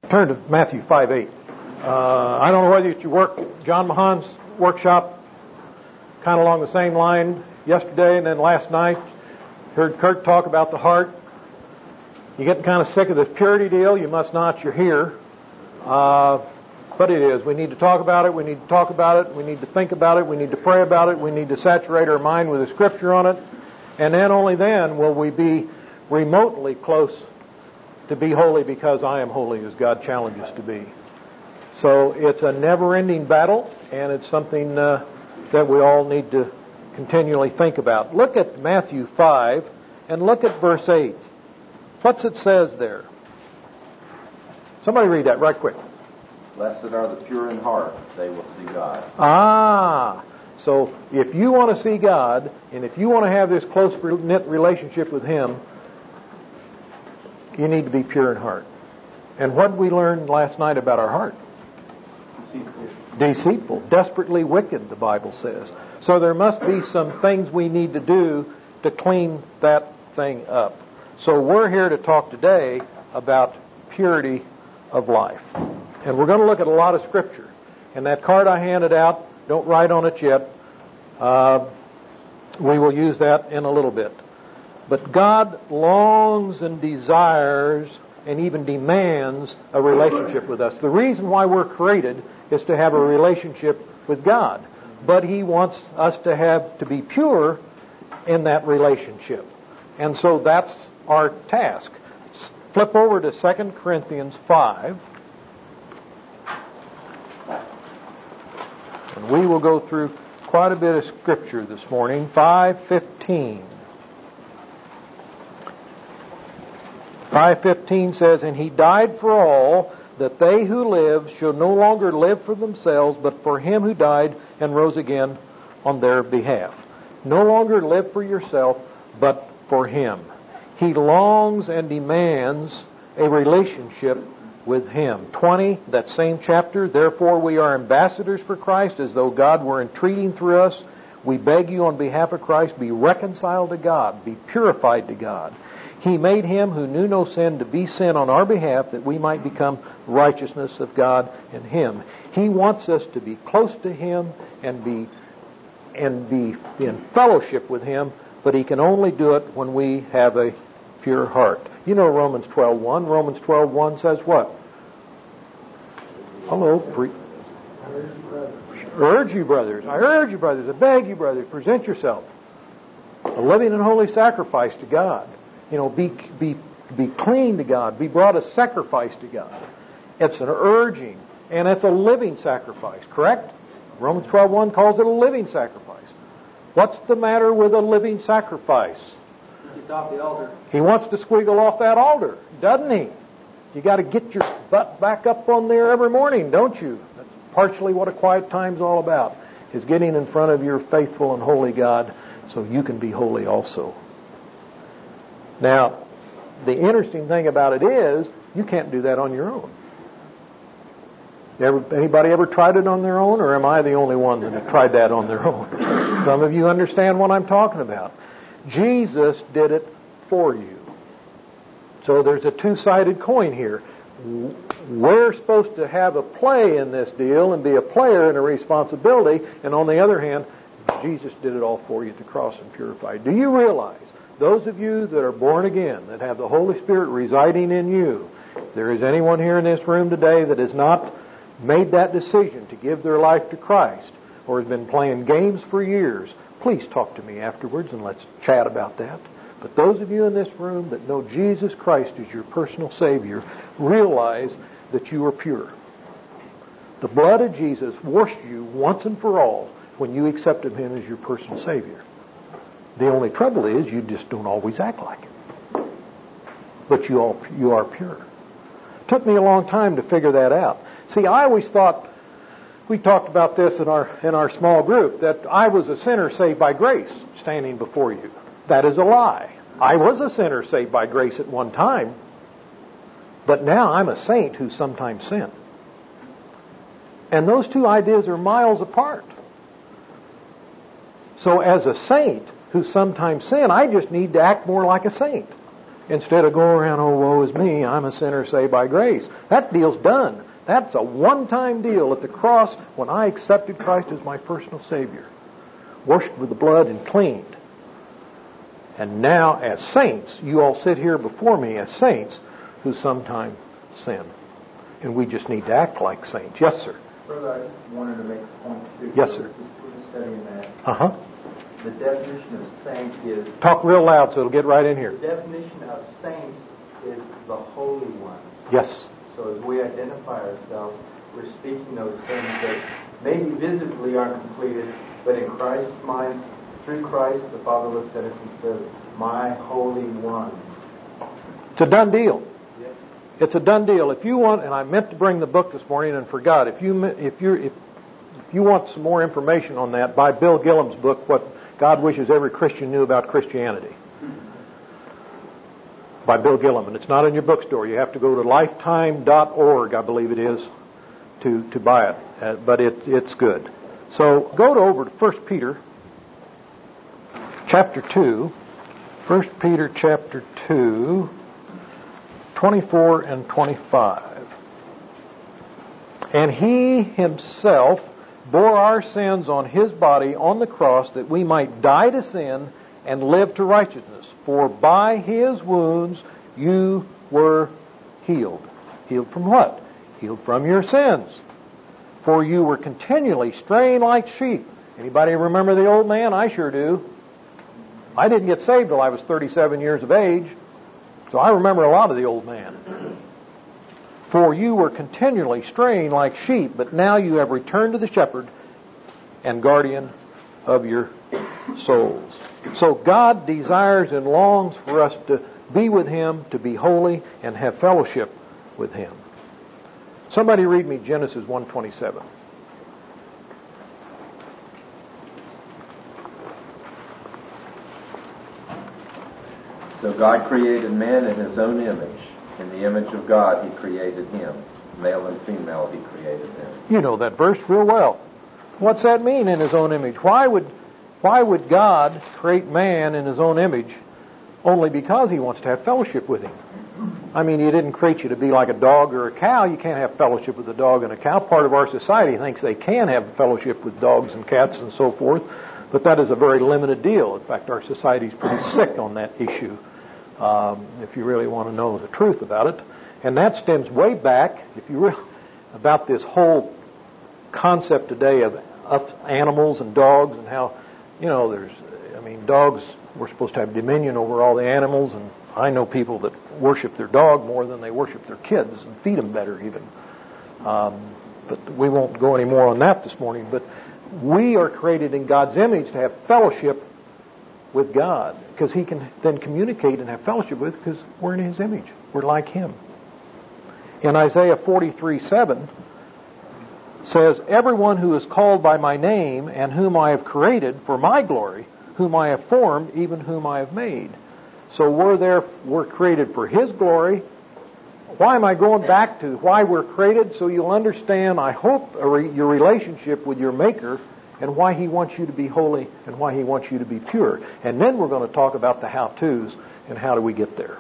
Turn to Matthew 5:8. I don't know whether it's your work, John Mahan's workshop, kind of along the same line yesterday and then last night. Heard Kurt talk about the heart. You're getting kind of sick of this purity deal. You must not. You're here. But it is. We need to talk about it. We need to talk about it. We need to think about it. We need to pray about it. We need to saturate our mind with the Scripture on it. And then only then will we be remotely close to be holy because I am holy as God challenges to be. So it's a never-ending battle, and it's something that we all need to continually think about. Look at Matthew 5 and look at verse 8. What's it says there? Somebody read that right quick. Blessed are the pure in heart, they will see God. So if you want to see God, and if you want to have this close-knit relationship with Him, you need to be pure in heart. And what did we learn last night about our heart? Deceitful, desperately wicked, the Bible says. So there must be some things we need to do to clean that thing up. So we're here to talk today about purity of life. And we're going to look at a lot of Scripture. And that card I handed out, don't write on it yet. We will use that in a little bit. But God longs and desires and even demands a relationship with us. The reason why we're created is to have a relationship with God. But He wants us to be pure in that relationship. And so that's our task. Flip over to 2 Corinthians 5. And we will go through quite a bit of Scripture this morning. 5:15. 5:15 says, "And He died for all, that they who live shall no longer live for themselves, but for Him who died and rose again on their behalf." No longer live for yourself, but for Him. He longs and demands a relationship with Him. 20, that same chapter, "Therefore we are ambassadors for Christ, as though God were entreating through us. We beg you on behalf of Christ, be reconciled to God, be purified to God. He made Him who knew no sin to be sin on our behalf, that we might become righteousness of God in Him." He wants us to be close to Him and be in fellowship with Him, but He can only do it when we have a pure heart. You know Romans 12:1. Romans 12:1 says what? Hello. Urge you, brothers. I urge you, brothers. I beg you, brothers. Present yourself a living and holy sacrifice to God. Be clean to God. Be brought a sacrifice to God. It's an urging, and it's a living sacrifice, correct? Romans 12:1 calls it a living sacrifice. What's the matter with a living sacrifice? It's off the altar. He wants to squiggle off that altar, doesn't he? You got to get your butt back up on there every morning, don't you? That's partially what a quiet time's all about, is getting in front of your faithful and holy God so you can be holy also. Now, the interesting thing about it is, you can't do that on your own. Anybody ever tried it on their own, or am I the only one that have tried that on their own? Some of you understand what I'm talking about. Jesus did it for you. So there's a two-sided coin here. We're supposed to have a play in this deal and be a player in a responsibility, and on the other hand, Jesus did it all for you at the cross and purified. Do you realize, those of you that are born again, that have the Holy Spirit residing in you, if there is anyone here in this room today that has not made that decision to give their life to Christ, or has been playing games for years, please talk to me afterwards and let's chat about that. But those of you in this room that know Jesus Christ as your personal Savior, realize that you are pure. The blood of Jesus washed you once and for all when you accepted Him as your personal Savior. The only trouble is you just don't always act like it. But you are pure. It took me a long time to figure that out. See, I always thought, we talked about this in our small group, that I was a sinner saved by grace standing before you. That is a lie. I was a sinner saved by grace at one time, but now I'm a saint who sometimes sin. And those two ideas are miles apart. So as a saint who sometimes sin, I just need to act more like a saint. instead of going around, oh, woe is me, I'm a sinner saved by grace. That deal's done. That's a one-time deal at the cross when I accepted Christ as my personal Savior. Washed with the blood and cleaned. And now, as saints, you all sit here before me as saints who sometimes sin. And we just need to act like saints. Yes, sir. Brother, I just wanted to make a point too. Yes, sir. Just studying that. Uh-huh. The definition of saint is... Talk real loud so it'll get right in here. The definition of saints is the holy ones. Yes. So as we identify ourselves, we're speaking those things that maybe visibly aren't completed, but in Christ's mind, through Christ, the Father looks at us and says, my holy ones. It's a done deal. Yes. It's a done deal. If you want, and I meant to bring the book this morning and forgot, if you want some more information on that, buy Bill Gillham's book, What God Wishes Every Christian Knew About Christianity. By Bill Gillham. And it's not in your bookstore. You have to go to lifetime.org, I believe it is, to buy it. But it's good. So go over to 1 Peter chapter 2. 1 Peter chapter 2, 24 and 25. And He Himself bore our sins on His body on the cross that we might die to sin and live to righteousness. For by His wounds you were healed. Healed from what? Healed from your sins. For you were continually straying like sheep. Anybody remember the old man? I sure do. I didn't get saved till I was 37 years of age, so I remember a lot of the old man. For you were continually straying like sheep, but now you have returned to the shepherd and guardian of your souls. So God desires and longs for us to be with Him, to be holy, and have fellowship with Him. Somebody read me Genesis 1:27. So God created man in His own image. In the image of God He created him. Male and female He created them. You know that verse real well. What's that mean, in His own image? Why would God create man in His own image? Only because He wants to have fellowship with him. I mean, He didn't create you to be like a dog or a cow. You can't have fellowship with a dog and a cow. Part of our society thinks they can have fellowship with dogs and cats and so forth, but that is a very limited deal. In fact, our society is pretty sick on that issue, if you really want to know the truth about it. And that stems way back, about this whole concept today of animals and dogs and how, dogs were supposed to have dominion over all the animals, and I know people that worship their dog more than they worship their kids and feed them better even. But we won't go any more on that this morning. But we are created in God's image to have fellowship with God, because He can then communicate and have fellowship with, because we're in His image. We're like Him. In Isaiah 43:7 says, everyone who is called by my name and whom I have created for my glory, whom I have formed, even whom I have made. So we're created for His glory. Why am I going back to why we're created? So you'll understand, I hope, your relationship with your Maker and why He wants you to be holy and why He wants you to be pure. And then we're going to talk about the how-tos and how do we get there.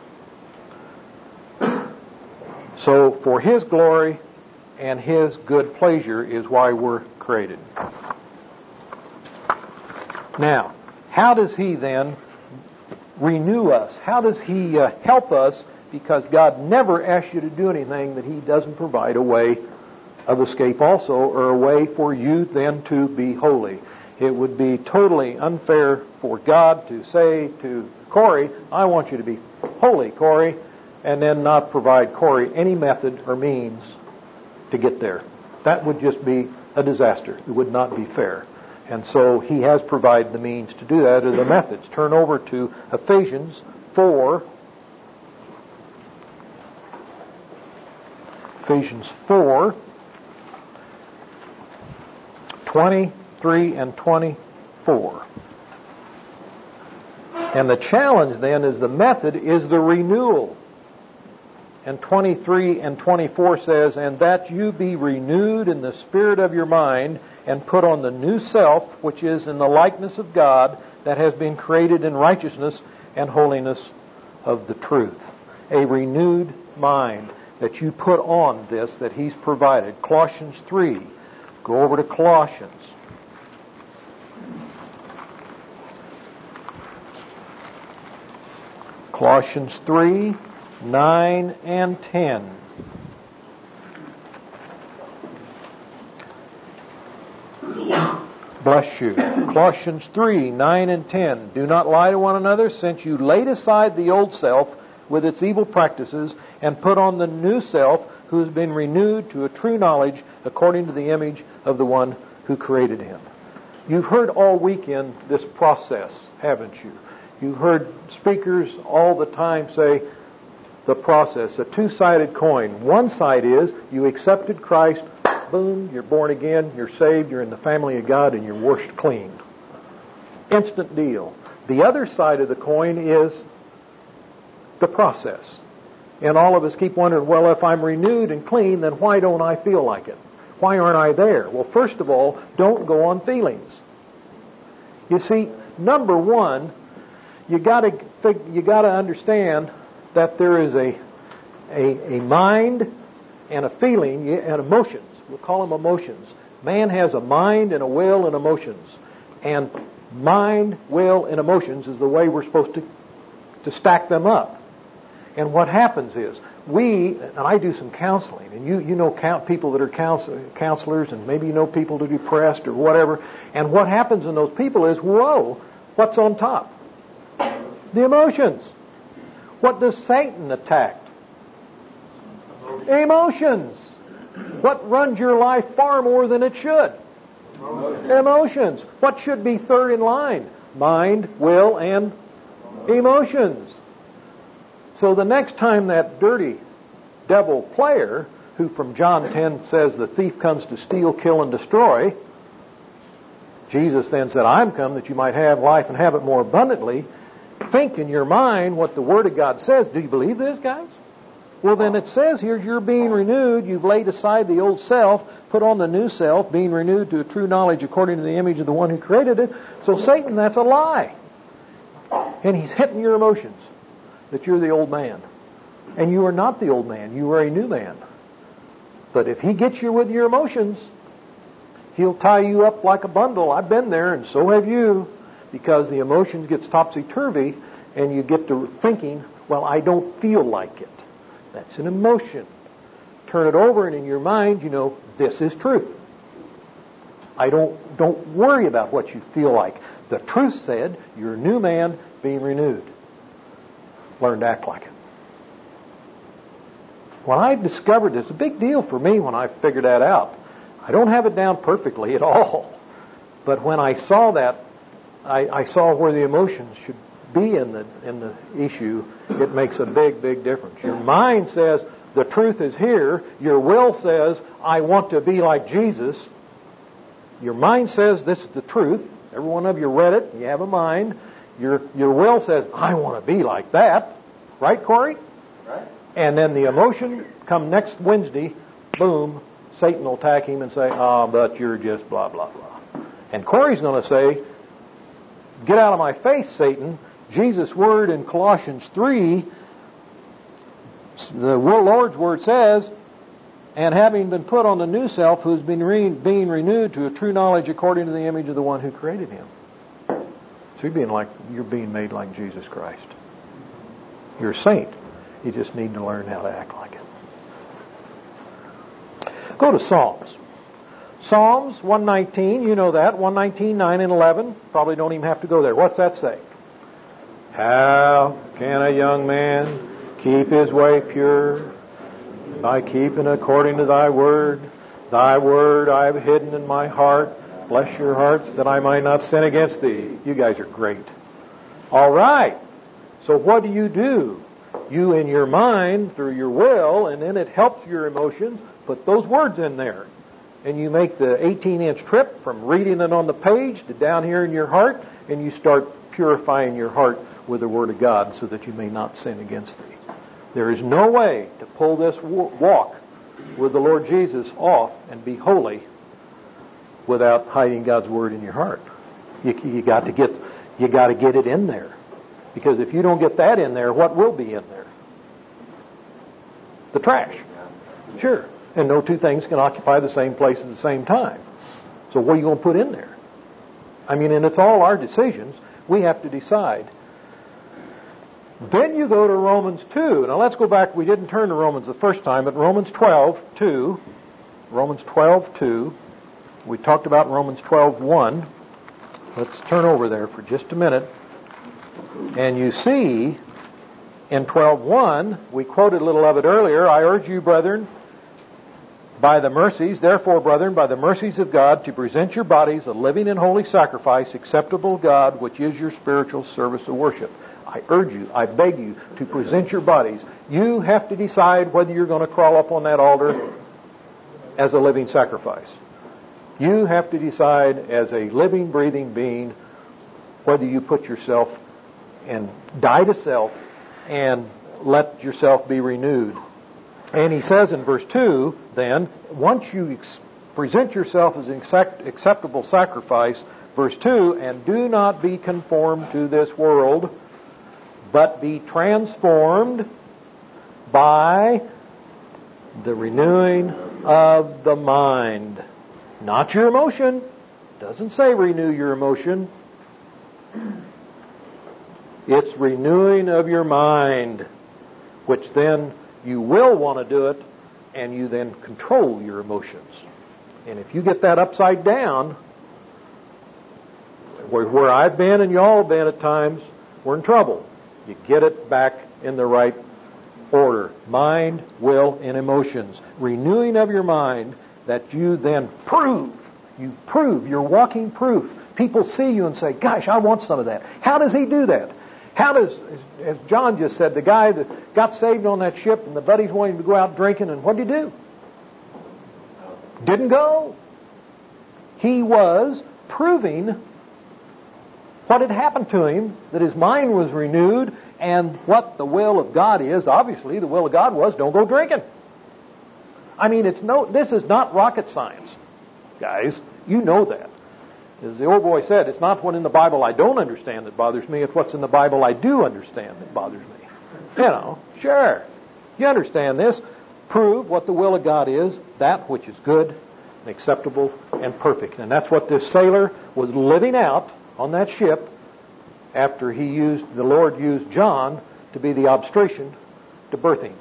So for His glory and His good pleasure is why we're created. Now, how does He then renew us? How does He help us? Because God never asks you to do anything that He doesn't provide a way of escape also, or a way for you then to be holy. It would be totally unfair for God to say to Corey, I want you to be holy, Corey, and then not provide Corey any method or means to get there. That would just be a disaster. It would not be fair. And so He has provided the means to do that, or the methods. Turn over to Ephesians 4. Ephesians 4, 23 and 24. And the challenge then is the method is the renewal. And 23 and 24 says, and that you be renewed in the spirit of your mind, and put on the new self, which is in the likeness of God, that has been created in righteousness and holiness of the truth. A renewed mind that you put on this that He's provided. Colossians 3. Go over to Colossians. Colossians 3, 9 and 10. Bless you. Colossians 3, 9 and 10. Do not lie to one another, since you laid aside the old self with its evil practices and put on the new self, who has been renewed to a true knowledge according to the image of the one who created him. You've heard all weekend this process, haven't you? You've heard speakers all the time say the process, a two-sided coin. One side is you accepted Christ, boom, you're born again, you're saved, you're in the family of God, and you're washed clean. Instant deal. The other side of the coin is the process. And all of us keep wondering, well, if I'm renewed and clean, then why don't I feel like it? Why aren't I there? Well, first of all, don't go on feelings. You see, number one, you got to understand that there is a mind and a feeling and emotions. We'll call them emotions. Man has a mind and a will and emotions. And mind, will, and emotions is the way we're supposed to stack them up. And what happens is, and I do some counseling, and you know people that are counselors, and maybe you know people that are depressed or whatever, and what happens in those people is, whoa, what's on top? The emotions. What does Satan attack? Emotions. What runs your life far more than it should? Emotions. What should be third in line? Mind, will, and emotions. So the next time that dirty devil player, who from John 10 says the thief comes to steal, kill, and destroy, Jesus then said, I'm come that you might have life and have it more abundantly. Think in your mind what the Word of God says. Do you believe this, guys? Well, then it says here, you're being renewed. You've laid aside the old self, put on the new self, being renewed to a true knowledge according to the image of the one who created it. So Satan, that's a lie. And he's hitting your emotions. That you're the old man. And you are not the old man. You are a new man. But if he gets you with your emotions, he'll tie you up like a bundle. I've been there, and so have you. Because the emotions gets topsy-turvy, and you get to thinking, well, I don't feel like it. That's an emotion. Turn it over, and in your mind, you know, this is truth. Don't worry about what you feel like. The truth said, you're a new man being renewed. Learn to act like it. When I discovered this, it's a big deal for me when I figured that out. I don't have it down perfectly at all. But when I saw that, I saw where the emotions should be in the issue. It makes a big, big difference. Your mind says, the truth is here. Your will says, I want to be like Jesus. Your mind says, this is the truth. Every one of you read it. You have a mind. Your will says, I want to be like that. Right, Corey? Right. And then the emotion come next Wednesday, boom, Satan will attack him and say, but you're just blah, blah, blah. And Corey's going to say, get out of my face, Satan. Jesus' word in Colossians 3, the Lord's word says, and having been put on the new self, who's been being renewed to a true knowledge according to the image of the one who created him. So you're being made like Jesus Christ. You're a saint. You just need to learn how to act like it. Go to Psalms. Psalms 119, you know that. 119, 9 and 11. Probably don't even have to go there. What's that say? How can a young man keep his way pure? By keeping according to thy word. Thy word I have hidden in my heart. Bless your hearts that I might not sin against thee. You guys are great. All right. So what do? You in your mind, through your will, and then it helps your emotions, put those words in there. And you make the 18-inch trip from reading it on the page to down here in your heart, and you start purifying your heart with the Word of God so that you may not sin against thee. There is no way to pull this walk with the Lord Jesus off and be holy without hiding God's Word in your heart. You got to get it in there. Because if you don't get that in there, what will be in there? The trash. Sure. And no two things can occupy the same place at the same time. So what are you going to put in there? I mean, and it's all our decisions. We have to decide. Then you go to Romans 2. Now let's go back. We didn't turn to Romans the first time, but Romans 12:2. Romans 12:2. We talked about Romans 12:1. Let's turn over there for just a minute. And you see, in 12:1, we quoted a little of it earlier, I urge you, brethren, therefore, brethren, by the mercies of God, to present your bodies a living and holy sacrifice, acceptable to God, which is your spiritual service of worship. I urge you, I beg you, to present your bodies. You have to decide whether you're going to crawl up on that altar as a living sacrifice. You have to decide as a living, breathing being whether you put yourself and die to self and let yourself be renewed. And he says in verse 2, then, once you present yourself as an acceptable sacrifice, verse 2, and do not be conformed to this world, but be transformed by the renewing of the mind. Not your emotion. Doesn't say renew your emotion. It's renewing of your mind, which then you will want to do it, and you then control your emotions. And if you get that upside down, where I've been and y'all have been at times, we're in trouble. You get it back in the right order. Mind, will, and emotions. Renewing of your mind that you then prove. You prove. You're walking proof. People see you and say, gosh, I want some of that. How does he do that? How does, as John just said, the guy that got saved on that ship and the buddies wanted him to go out drinking, and what did he do? Didn't go. He was proving what had happened to him, that his mind was renewed, and what the will of God is. Obviously, the will of God was, don't go drinking. I mean, this is not rocket science, guys. You know that. As the old boy said, it's not what in the Bible I don't understand that bothers me, it's what's in the Bible I do understand that bothers me. You know, sure. You understand this. Prove what the will of God is, that which is good and acceptable and perfect. And that's what this sailor was living out on that ship after the Lord used John to be the obstetrician to birthing.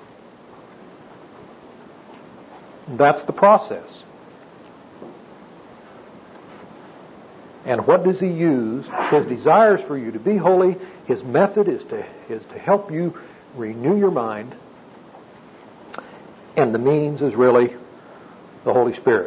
That's the process. And what does he use? His desires for you to be holy. His method is to help you renew your mind. And the means is really the Holy Spirit.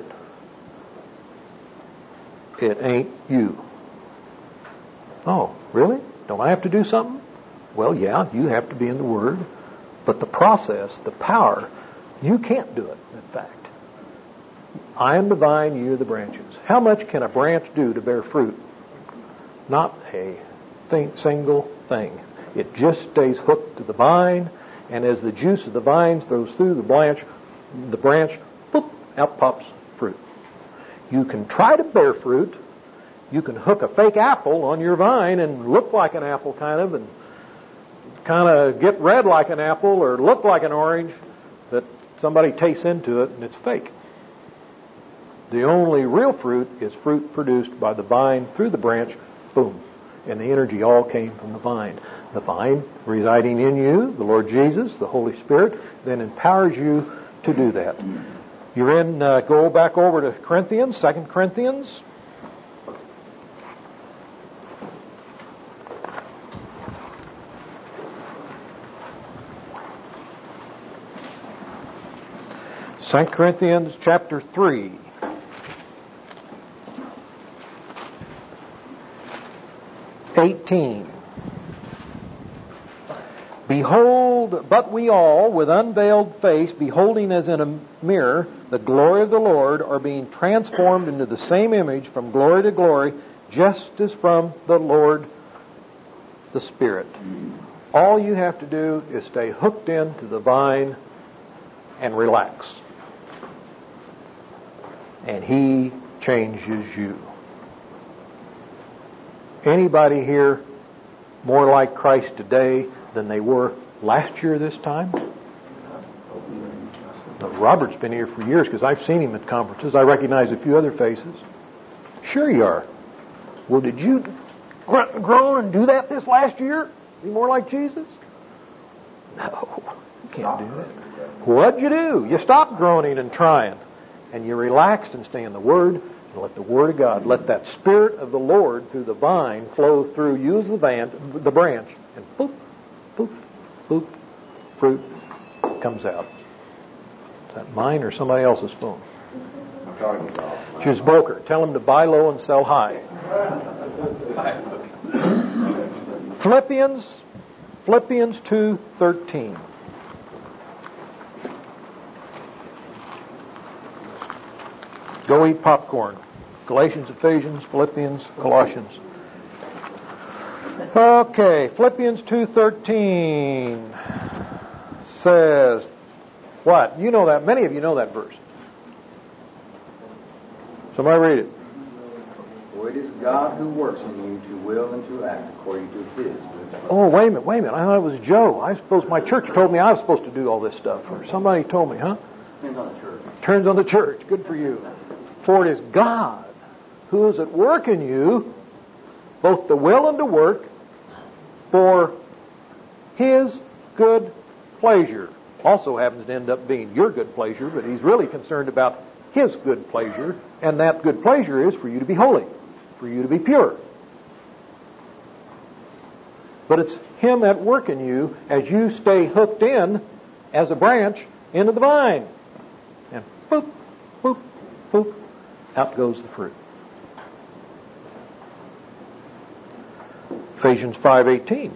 It ain't you. Oh, really? Don't I have to do something? Well, yeah, you have to be in the Word. But the process, the power, you can't do it, in fact. I am the vine, you are the branches. How much can a branch do to bear fruit? Not a single thing. It just stays hooked to the vine, and as the juice of the vine goes through the branch, boop, out pops fruit. You can try to bear fruit. You can hook a fake apple on your vine and look like an apple and kind of get red like an apple or look like an orange, that somebody tastes into it and it's fake. The only real fruit is fruit produced by the vine through the branch, boom. And the energy all came from the vine. The vine residing in you, the Lord Jesus, the Holy Spirit, then empowers you to do that. You're in, go back over to Corinthians, 2 Corinthians. Second Corinthians chapter 3. Behold, but we all, with unveiled face, beholding as in a mirror the glory of the Lord, are being transformed into the same image from glory to glory, just as from the Lord the Spirit. All you have to do is stay hooked into the vine and relax. And He changes you. Anybody here more like Christ today than they were last year this time? Now, Robert's been here for years because I've seen him at conferences. I recognize a few other faces. Sure you are. Well, did you grunt and groan and do that this last year? Be more like Jesus? No, you can't do that. What'd you do? You stopped groaning and trying, and you relaxed and stay in the Word, and let the Word of God, let that Spirit of the Lord through the vine flow through you as the branch, and boop, boop, boop, fruit comes out. Is that mine or somebody else's phone? Choose broker. Tell him to buy low and sell high. Philippians 2:13. Go eat popcorn. Galatians, Ephesians, Philippians, Colossians. Okay, Philippians 2:13 says what? You know that. Many of you know that verse. Somebody read it. For it is God who works in you to will and to act according to His good. Oh, wait a minute. I thought it was Joe. I suppose my church told me I was supposed to do all this stuff. Or somebody told me, huh? Depends on the church. Turns on the church. Good for you. For it is God who is at work in you, both to will and to work, for His good pleasure. Also happens to end up being your good pleasure, but He's really concerned about His good pleasure, and that good pleasure is for you to be holy, for you to be pure. But it's Him at work in you as you stay hooked in as a branch into the vine. And boop, boop, boop, out goes the fruit. Ephesians 5:18.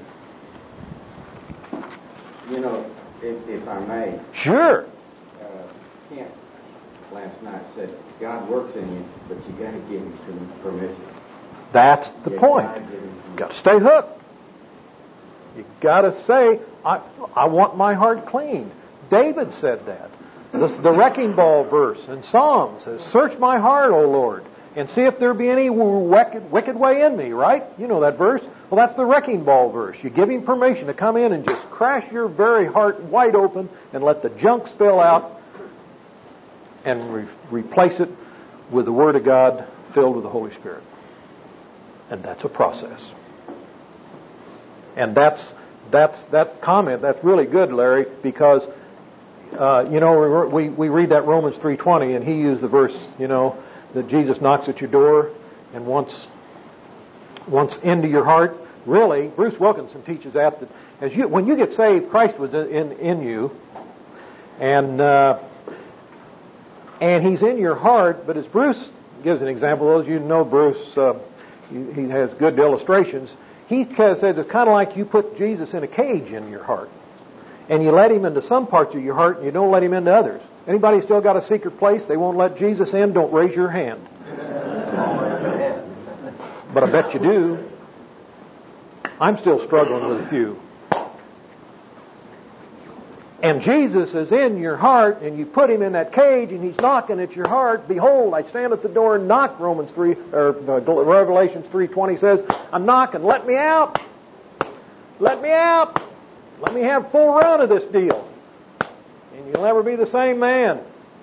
You know, if I may. Sure. Kent last night said God works in you, but you got to give Him some permission. That's the point. You got to stay hooked. You got to say, I want my heart clean. David said that. The wrecking ball verse in Psalms says, "Search my heart, O Lord, and see if there be any wicked way in me." Right? You know that verse. Well, that's the wrecking ball verse. You give Him permission to come in and just crash your very heart wide open and let the junk spill out, and replace it with the Word of God filled with the Holy Spirit. And that's a process. And that comment, that's really good, Larry, because, we read that Romans 3:20, and he used the verse, that Jesus knocks at your door and wants into your heart. Really, Bruce Wilkinson teaches that when you get saved, Christ was in you, and He's in your heart. But as Bruce gives an example, those of you know Bruce, he has good illustrations. He says it's kind of like you put Jesus in a cage in your heart, and you let Him into some parts of your heart, and you don't let Him into others. Anybody still got a secret place they won't let Jesus in? Don't raise your hand. But I bet you do. I'm still struggling with a few. And Jesus is in your heart, and you put Him in that cage, and He's knocking at your heart. Behold, I stand at the door and knock. Revelations 3:20 says, I'm knocking. Let me out. Let me out. Let me have full run of this deal. And you'll never be the same man.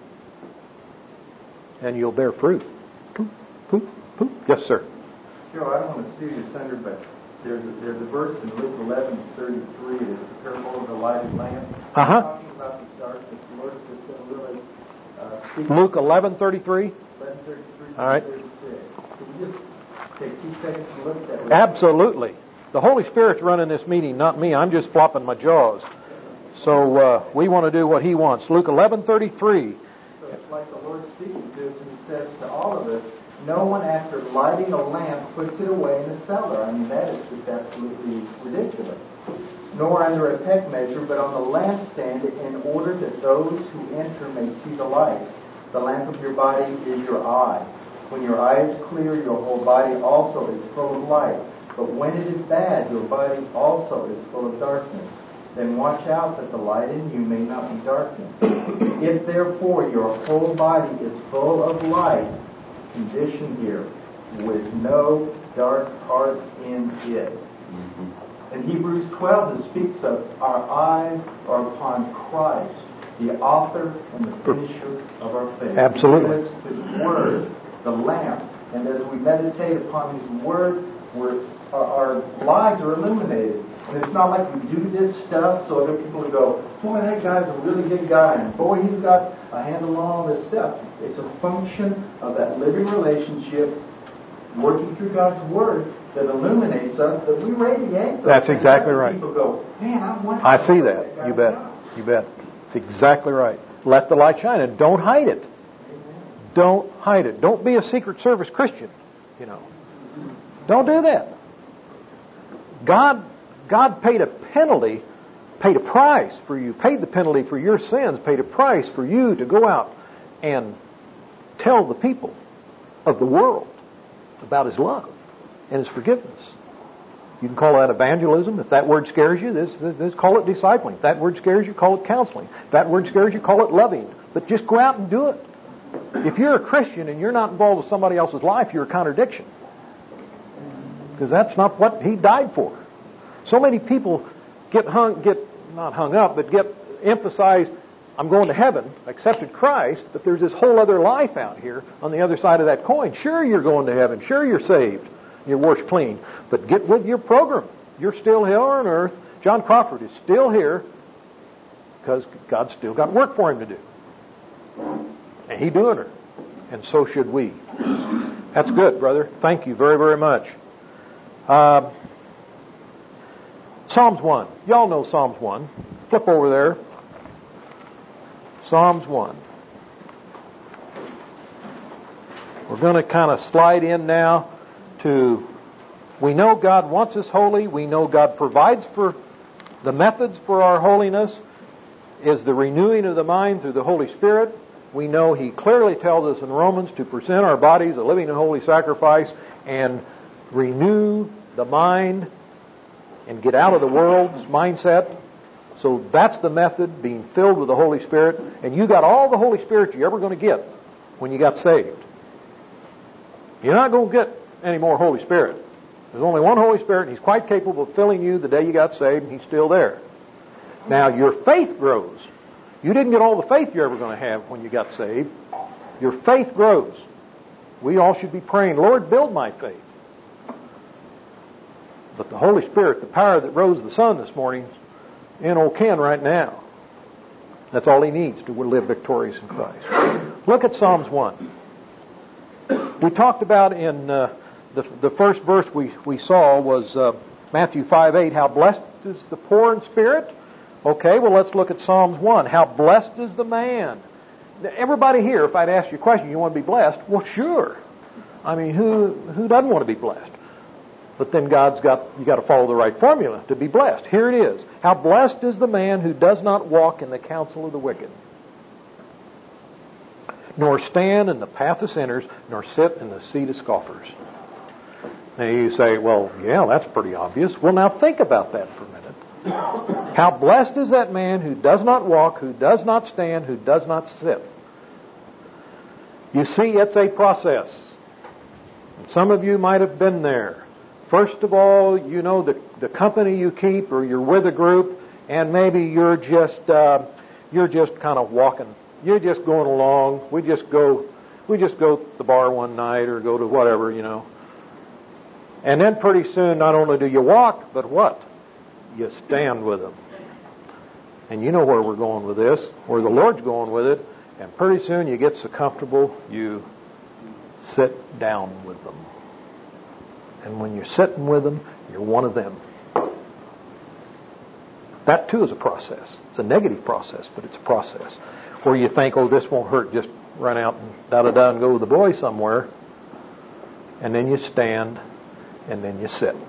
And you'll bear fruit. Poop, poop, poop. Yes, sir. Joe, I don't want to steal your thunder, but there's a verse in Luke 11:33. It's the parable of the lighted lamp. Talking about the darkness. The Lord is just going to really speak. Luke 11:33. 11:33. All right. 36. Can you just take 2 seconds to look at that? Absolutely. The Holy Spirit's running this meeting, not me. I'm just flopping my jaws. So we want to do what He wants. Luke 11:33. So it's like the Lord speaking to us, and He says to all of us, no one after lighting a lamp puts it away in a cellar. I mean, that is just absolutely ridiculous. Nor under a peg measure, but on the lampstand, in order that those who enter may see the light. The lamp of your body is your eye. When your eye is clear, your whole body also is full of light. But when it is bad, your body also is full of darkness. Then watch out that the light in you may not be darkness. If therefore your whole body is full of light, condition here, with no dark part in it. In Hebrews 12, it speaks of our eyes are upon Christ, the author and the finisher of our faith. Absolutely. His Word, the lamp. And as we meditate upon His Word, our lives are illuminated. And it's not like we do this stuff so other people will go, boy, that guy's a really good guy, and boy, he's got a handle on all this stuff. It's a function of that living relationship working through God's Word that illuminates us, that we radiate. That's exactly right. People go, man, I see that. You bet. You bet. It's exactly right. Let the light shine, and don't hide it. Don't hide it. Don't be a Secret Service Christian. Don't do that. God paid a penalty, paid a price for you, paid the penalty for your sins, paid a price for you to go out and tell the people of the world about His love and His forgiveness. You can call that evangelism. If that word scares you, this call it discipling. If that word scares you, call it counseling. If that word scares you, call it loving. But just go out and do it. If you're a Christian and you're not involved with somebody else's life, you're a contradiction. Because that's not what He died for. So many people get emphasized, I'm going to heaven, accepted Christ, but there's this whole other life out here on the other side of that coin. Sure, you're going to heaven. Sure, you're saved. You're washed clean. But get with your program. You're still here on earth. John Crawford is still here because God's still got work for him to do. And He's doing it. And so should we. That's good, brother. Thank you very, very much. Psalms 1. Y'all know Psalms 1. Flip over there. Psalms 1. We're going to kind of slide in now to, we know God wants us holy. We know God provides for the methods for our holiness is the renewing of the mind through the Holy Spirit. We know He clearly tells us in Romans to present our bodies a living and holy sacrifice and renew the mind and get out of the world's mindset. So that's the method, being filled with the Holy Spirit. And you got all the Holy Spirit you're ever going to get when you got saved. You're not going to get any more Holy Spirit. There's only one Holy Spirit, and He's quite capable of filling you the day you got saved, and He's still there. Now, your faith grows. You didn't get all the faith you're ever going to have when you got saved. Your faith grows. We all should be praying, Lord, build my faith. But the Holy Spirit, the power that rose the sun this morning, is in old Ken right now. That's all he needs to live victorious in Christ. Look at Psalms 1. We talked about in the first verse we saw was Matthew 5:8, how blessed is the poor in spirit. Okay, well, let's look at Psalms 1. How blessed is the man. Everybody here, if I'd ask you a question, you want to be blessed? Well, sure. I mean, who doesn't want to be blessed? But then you got to follow the right formula to be blessed. Here it is. How blessed is the man who does not walk in the counsel of the wicked, nor stand in the path of sinners, nor sit in the seat of scoffers. Now you say, well, yeah, that's pretty obvious. Well, now think about that for a minute. How blessed is that man who does not walk, who does not stand, who does not sit. You see, it's a process. Some of you might have been there. First of all, you know the company you keep, or you're with a group, and maybe you're just kind of walking. You're just going along. We just go to the bar one night or go to whatever, And then pretty soon, not only do you walk, but what? You stand with them. And you know where we're going with this, where the Lord's going with it. And pretty soon you get so comfortable, you sit down with them. And when you're sitting with them, you're one of them. That too is a process. It's a negative process, but it's a process. Where you think, oh, this won't hurt, just run out and da-da-da and go with the boy somewhere. And then you stand, and then you sit.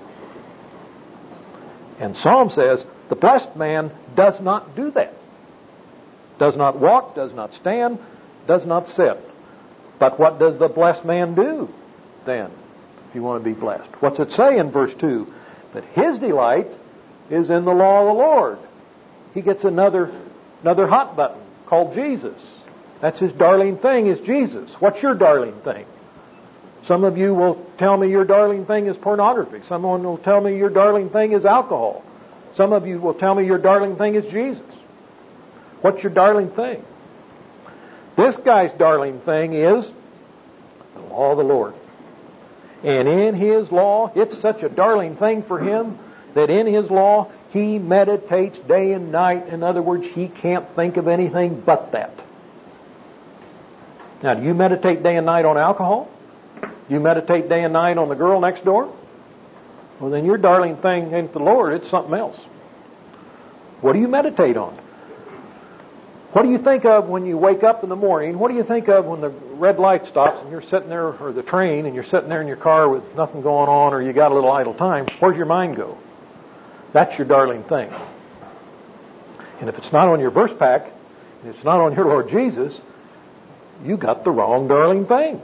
And Psalm says, the blessed man does not do that. Does not walk, does not stand, does not sit. But what does the blessed man do then, if you want to be blessed? What's it say in verse 2? That his delight is in the law of the Lord. He gets another hot button called Jesus. That's his darling thing, is Jesus. What's your darling thing? Some of you will tell me your darling thing is pornography. Someone will tell me your darling thing is alcohol. Some of you will tell me your darling thing is Jesus. What's your darling thing? This guy's darling thing is the law of the Lord. And in His law, it's such a darling thing for him that in His law, he meditates day and night. In other words, he can't think of anything but that. Now, do you meditate day and night on alcohol? Do you meditate day and night on the girl next door? Well, then your darling thing ain't the Lord, it's something else. What do you meditate on? What do you think of when you wake up in the morning? What do you think of when the red light stops and you're sitting there, or the train, and you're sitting there in your car with nothing going on, or you got a little idle time? Where's your mind go? That's your darling thing. And if it's not on your verse pack, and it's not on your Lord Jesus, you got the wrong darling thing.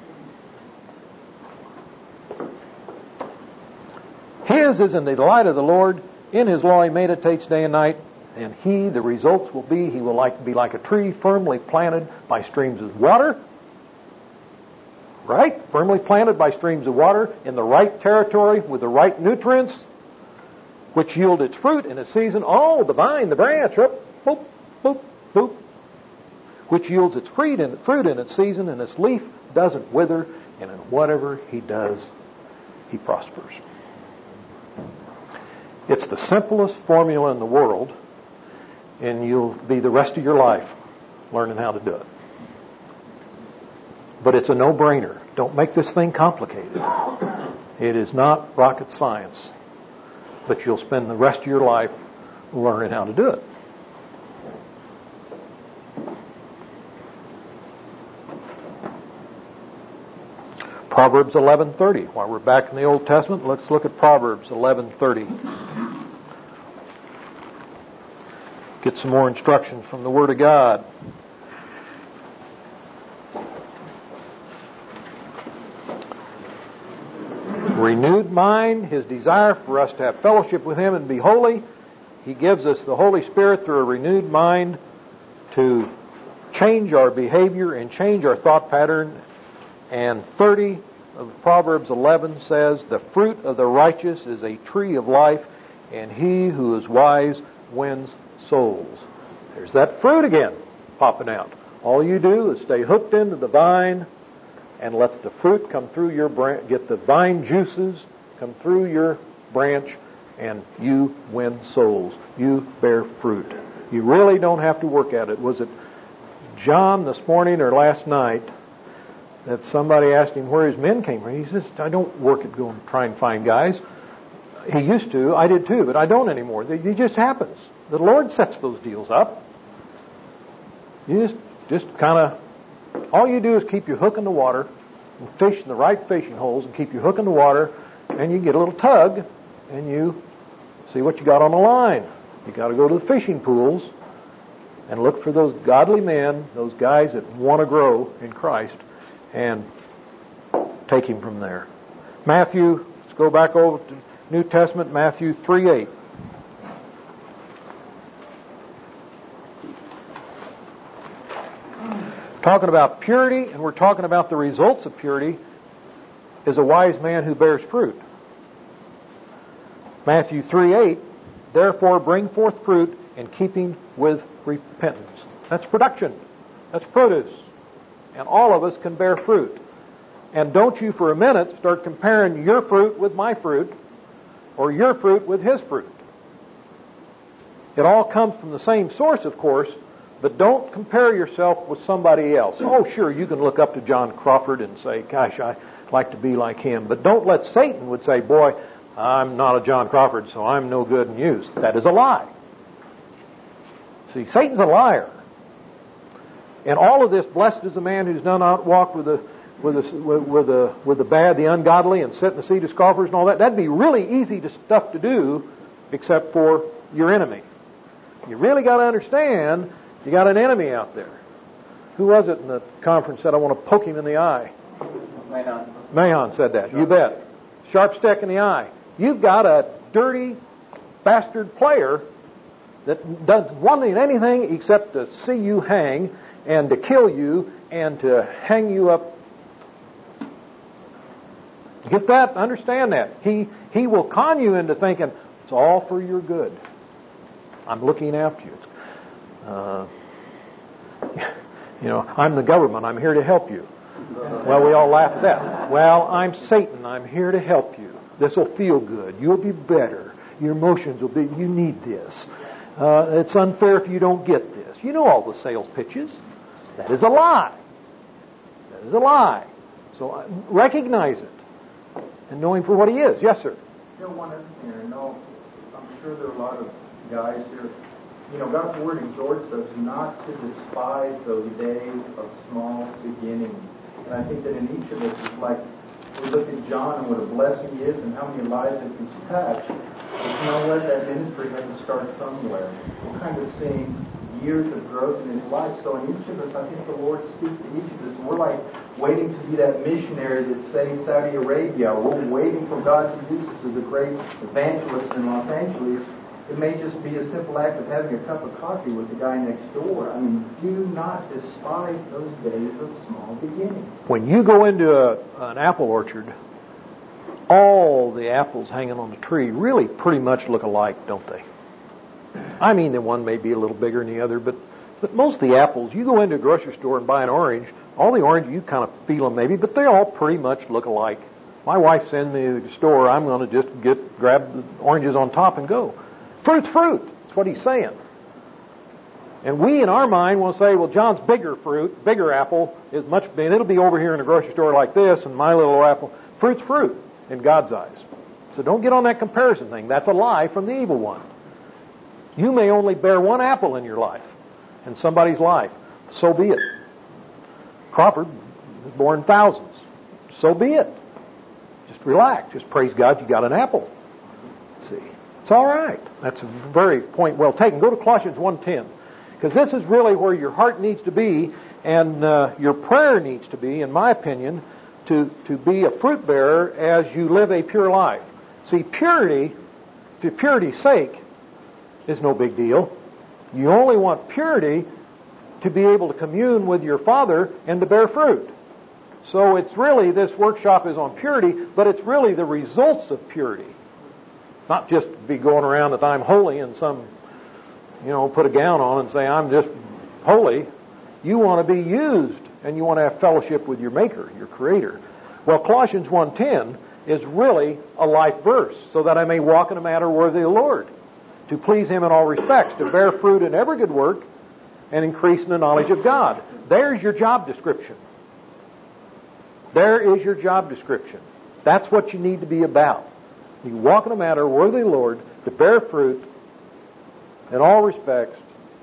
His is in the delight of the Lord. In His law He meditates day and night. And the results will be, he will be like a tree firmly planted by streams of water. Right? Firmly planted by streams of water in the right territory with the right nutrients, which yield its fruit in its season. Oh, the vine, the branch, boop, boop, boop, which yields its fruit in its season, and its leaf doesn't wither, and in whatever he does, he prospers. It's the simplest formula in the world, and you'll be the rest of your life learning how to do it. But it's a no-brainer. Don't make this thing complicated. It is not rocket science. But you'll spend the rest of your life learning how to do it. Proverbs 11:30. While we're back in the Old Testament, let's look at Proverbs 11:30. Get some more instruction from the Word of God. Renewed mind, His desire for us to have fellowship with Him and be holy. He gives us the Holy Spirit through a renewed mind to change our behavior and change our thought pattern. And 30 of Proverbs 11 says, the fruit of the righteous is a tree of life, and he who is wise wins souls. There's that fruit again popping out. All you do is stay hooked into the vine and let the fruit come through your branch, get the vine juices come through your branch, and you win souls. You bear fruit. You really don't have to work at it. Was it John this morning or last night that somebody asked him where his men came from? He says, I don't work at going to try and find guys. He used to. I did too, but I don't anymore. It just happens. The Lord sets those deals up. You just kind of, all you do is keep your hook in the water and fish in the right fishing holes and keep your hook in the water, and you get a little tug and you see what you got on the line. You got to go to the fishing pools and look for those godly men, those guys that want to grow in Christ, and take him from there. Matthew, let's go back over to New Testament, Matthew 3:8. Talking about purity, and we're talking about the results of purity, is a wise man who bears fruit. Matthew 3:8, therefore bring forth fruit in keeping with repentance. That's production. That's produce. And all of us can bear fruit. And don't you for a minute start comparing your fruit with my fruit or your fruit with his fruit. It all comes from the same source, of course, but don't compare yourself with somebody else. Oh, sure, you can look up to John Crawford and say, gosh, I'd like to be like him. But don't let Satan would say, boy, I'm not a John Crawford, so I'm no good in use. That is a lie. See, Satan's a liar. And all of this, blessed is the man who's done not walk with the bad, the ungodly, and sit in the seat of scoffers and all that. That'd be really easy stuff to do, except for your enemy. You really got to understand you got an enemy out there. Who was it in the conference said, I want to poke him in the eye? Mahon said that. You bet. Sharp stick in the eye. You've got a dirty bastard player that doesn't want anything except to see you hang and to kill you and to hang you up Get that? Understand that. He will con you into thinking, it's all for your good. I'm looking after you. I'm the government. I'm here to help you. Well, we all laugh at that. Well, I'm Satan. I'm here to help you. This will feel good. You'll be better. Your emotions will be, you need this. It's unfair if you don't get this. You know all the sales pitches. That is a lie. That is a lie. So recognize it and know Him for what He is. Yes, sir. One other thing I know, I'm sure there are a lot of guys here. God's Word exhorts us not to despise those days of small beginnings. And I think that in each of us, it's like we look at John and what a blessing he is and how many lives it can touch. But that ministry had to start somewhere. We're kind of seeing years of growth in his life. So in each of us, I think the Lord speaks to each of us. And we're like waiting to be that missionary that saves Saudi Arabia. We're waiting for God to use us as a great evangelist in Los Angeles. It may just be a simple act of having a cup of coffee with the guy next door. I mean, do not despise those days of small beginnings. When you go into an apple orchard, all the apples hanging on the tree really pretty much look alike, don't they? I mean, the one may be a little bigger than the other, but most of the apples, you go into a grocery store and buy an orange, all the orange, you kind of feel them maybe, but they all pretty much look alike. My wife sends me to the store, I'm going to just grab the oranges on top and go. Fruit's fruit. That's what he's saying. And we, in our mind, will say, well, John's bigger fruit, bigger apple, is much, and it'll be over here in a grocery store like this, and my little apple. Fruit's fruit in God's eyes. So don't get on that comparison thing. That's a lie from the evil one. You may only bear one apple in your life, in somebody's life. So be it. Crawford was born thousands. So be it. Just relax. Just praise God you got an apple. See, it's all right. That's a very point well taken. Go to Colossians 1:10, because this is really where your heart needs to be, and your prayer needs to be, in my opinion, to be a fruit bearer as you live a pure life. See, purity, for purity's sake, is no big deal. You only want purity to be able to commune with your Father and to bear fruit. So it's really, this workshop is on purity, but it's really the results of purity. Not just be going around that I'm holy and put a gown on and say I'm just holy. You want to be used and you want to have fellowship with your Maker, your Creator. Well, Colossians 1:10 is really a life verse, so that I may walk in a manner worthy of the Lord, to please Him in all respects, to bear fruit in every good work, and increase in the knowledge of God. There's your job description. There is your job description. That's what you need to be about. You walk in a manner worthy of the Lord, to bear fruit in all respects,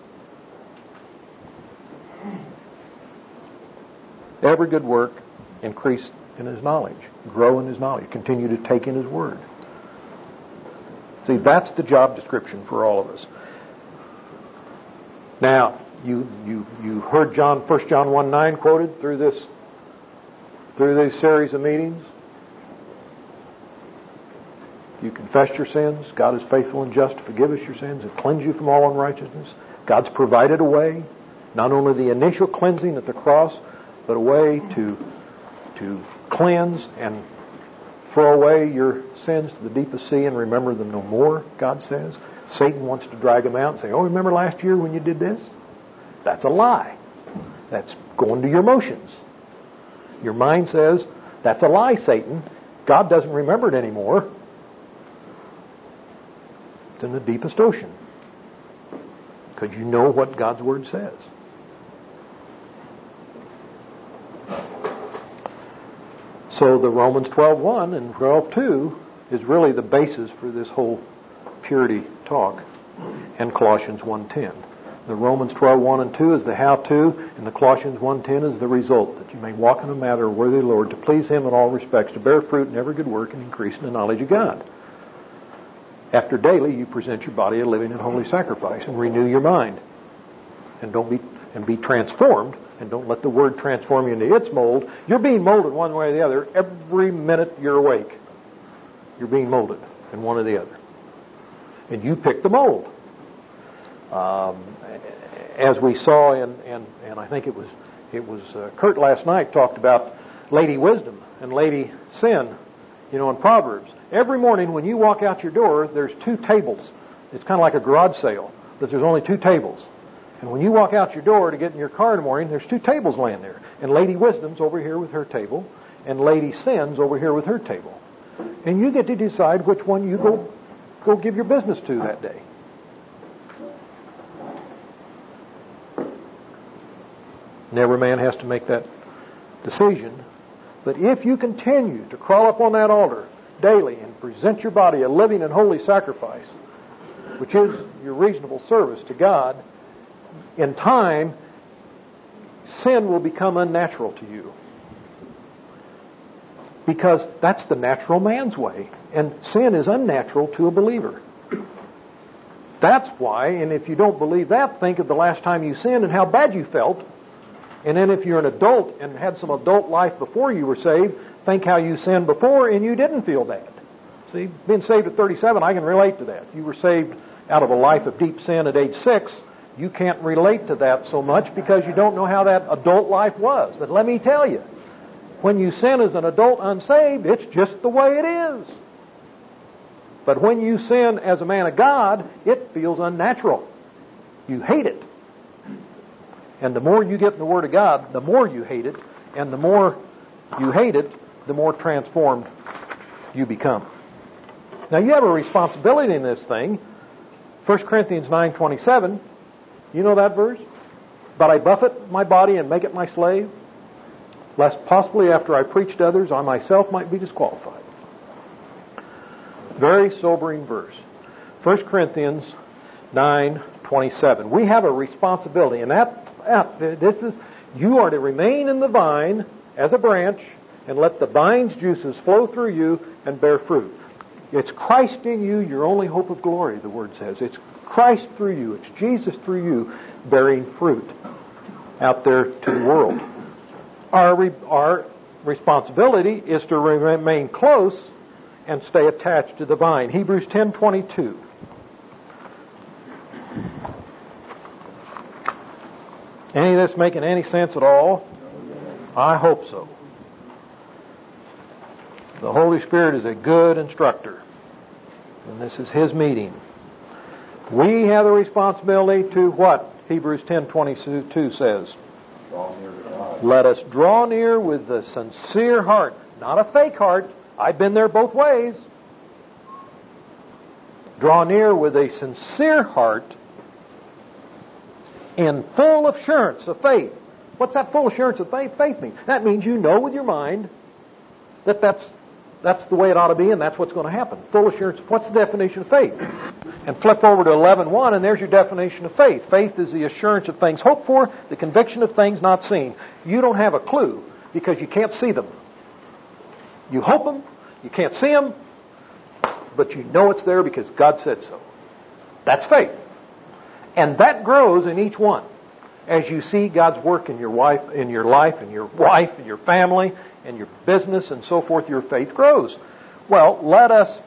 every good work, increase in His knowledge, grow in His knowledge, continue to take in His Word. See, that's the job description for all of us. Now, you heard 1 John 1:9 quoted through this series of meetings. You confess your sins. God is faithful and just to forgive us your sins and cleanse you from all unrighteousness. God's provided a way, not only the initial cleansing at the cross, but a way to cleanse and throw away your sins to the deepest sea and remember them no more, God says. Satan wants to drag them out and say, oh, remember last year when you did this? That's a lie. That's going to your emotions. Your mind says, that's a lie, Satan. God doesn't remember it anymore. It's in the deepest ocean. Because you know what God's Word says. So the Romans 12:1 and 12:2 is really the basis for this whole purity talk, and Colossians 1:10. The Romans 12:1 and 2 is the how-to, and the Colossians 1:10 is the result, that you may walk in a manner worthy of the Lord, to please Him in all respects, to bear fruit in every good work, and increase in the knowledge of God. After daily, you present your body a living and holy sacrifice, and renew your mind, and be transformed. And don't let the Word transform you into its mold. You're being molded one way or the other. Every minute you're awake, you're being molded in one or the other. And you pick the mold. As we saw and I think it was Kurt last night talked about Lady Wisdom and Lady Sin In Proverbs, every morning when you walk out your door, there's 2 tables. It's kind of like a garage sale, but there's only 2 tables. And when you walk out your door to get in your car in the morning, there's 2 tables laying there. And Lady Wisdom's over here with her table, and Lady Sin's over here with her table. And you get to decide which one you go give your business to that day. And every man has to make that decision. But if you continue to crawl up on that altar daily and present your body a living and holy sacrifice, which is your reasonable service to God, in time, sin will become unnatural to you. Because that's the natural man's way. And sin is unnatural to a believer. That's why, and if you don't believe that, think of the last time you sinned and how bad you felt. And then if you're an adult and had some adult life before you were saved, think how you sinned before and you didn't feel bad. See, being saved at 37, I can relate to that. You were saved out of a life of deep sin at age 6. You can't relate to that so much because you don't know how that adult life was. But let me tell you, when you sin as an adult unsaved, it's just the way it is. But when you sin as a man of God, it feels unnatural. You hate it. And the more you get in the Word of God, the more you hate it. And the more you hate it, the more transformed you become. Now you have a responsibility in this thing. 1 Corinthians 9:27. You know that verse? But I buffet my body and make it my slave, lest possibly after I preach to others, I myself might be disqualified. Very sobering verse. 1 Corinthians 9:27. We have a responsibility, and this is, you are to remain in the vine as a branch, and let the vine's juices flow through you and bear fruit. It's Christ in you, your only hope of glory, the Word says. It's Christ through you. It's Jesus through you bearing fruit out there to the world. Our responsibility is to remain close and stay attached to the vine. Hebrews 10:22. Any of this making any sense at all? I hope so. The Holy Spirit is a good instructor, and this is His meeting. We have the responsibility to what? Hebrews 10:22 says. Let us draw near with a sincere heart, not a fake heart. I've been there both ways. Draw near with a sincere heart in full assurance of faith. What's that full assurance of faith mean? That means you know with your mind that that's the way it ought to be and that's what's going to happen. Full assurance. What's the definition of faith? And flip over to 11:1 and there's your definition of faith. Faith is the assurance of things hoped for, the conviction of things not seen. You don't have a clue because you can't see them. You hope them, you can't see them, but you know it's there because God said so. That's faith. And that grows in each one. As you see God's work in your life, and your wife, and your family, and your business, and so forth, your faith grows. Well, let us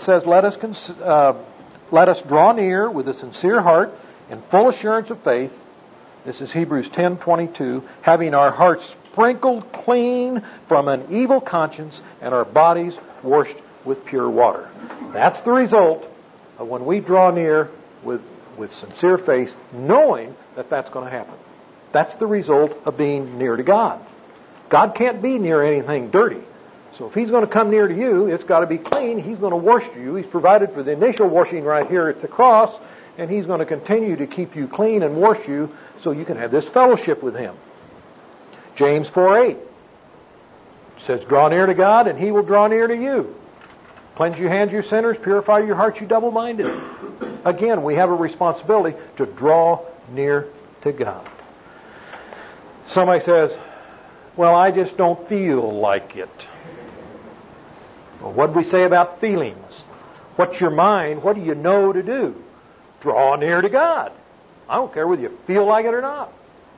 draw near with a sincere heart and full assurance of faith. This is Hebrews 10:22, having our hearts sprinkled clean from an evil conscience and our bodies washed with pure water. That's the result of when we draw near with sincere faith, knowing that that's going to happen. That's the result of being near to God. God can't be near anything dirty. So if He's going to come near to you, it's got to be clean. He's going to wash you. He's provided for the initial washing right here at the cross, and He's going to continue to keep you clean and wash you so you can have this fellowship with Him. James 4:8 says, draw near to God and He will draw near to you. Cleanse your hands, you sinners. Purify your hearts, you double-minded. Again, we have a responsibility to draw near to God. Somebody says, well, I just don't feel like it. Well, what do we say about feelings? What's your mind? What do you know to do? Draw near to God. I don't care whether you feel like it or not.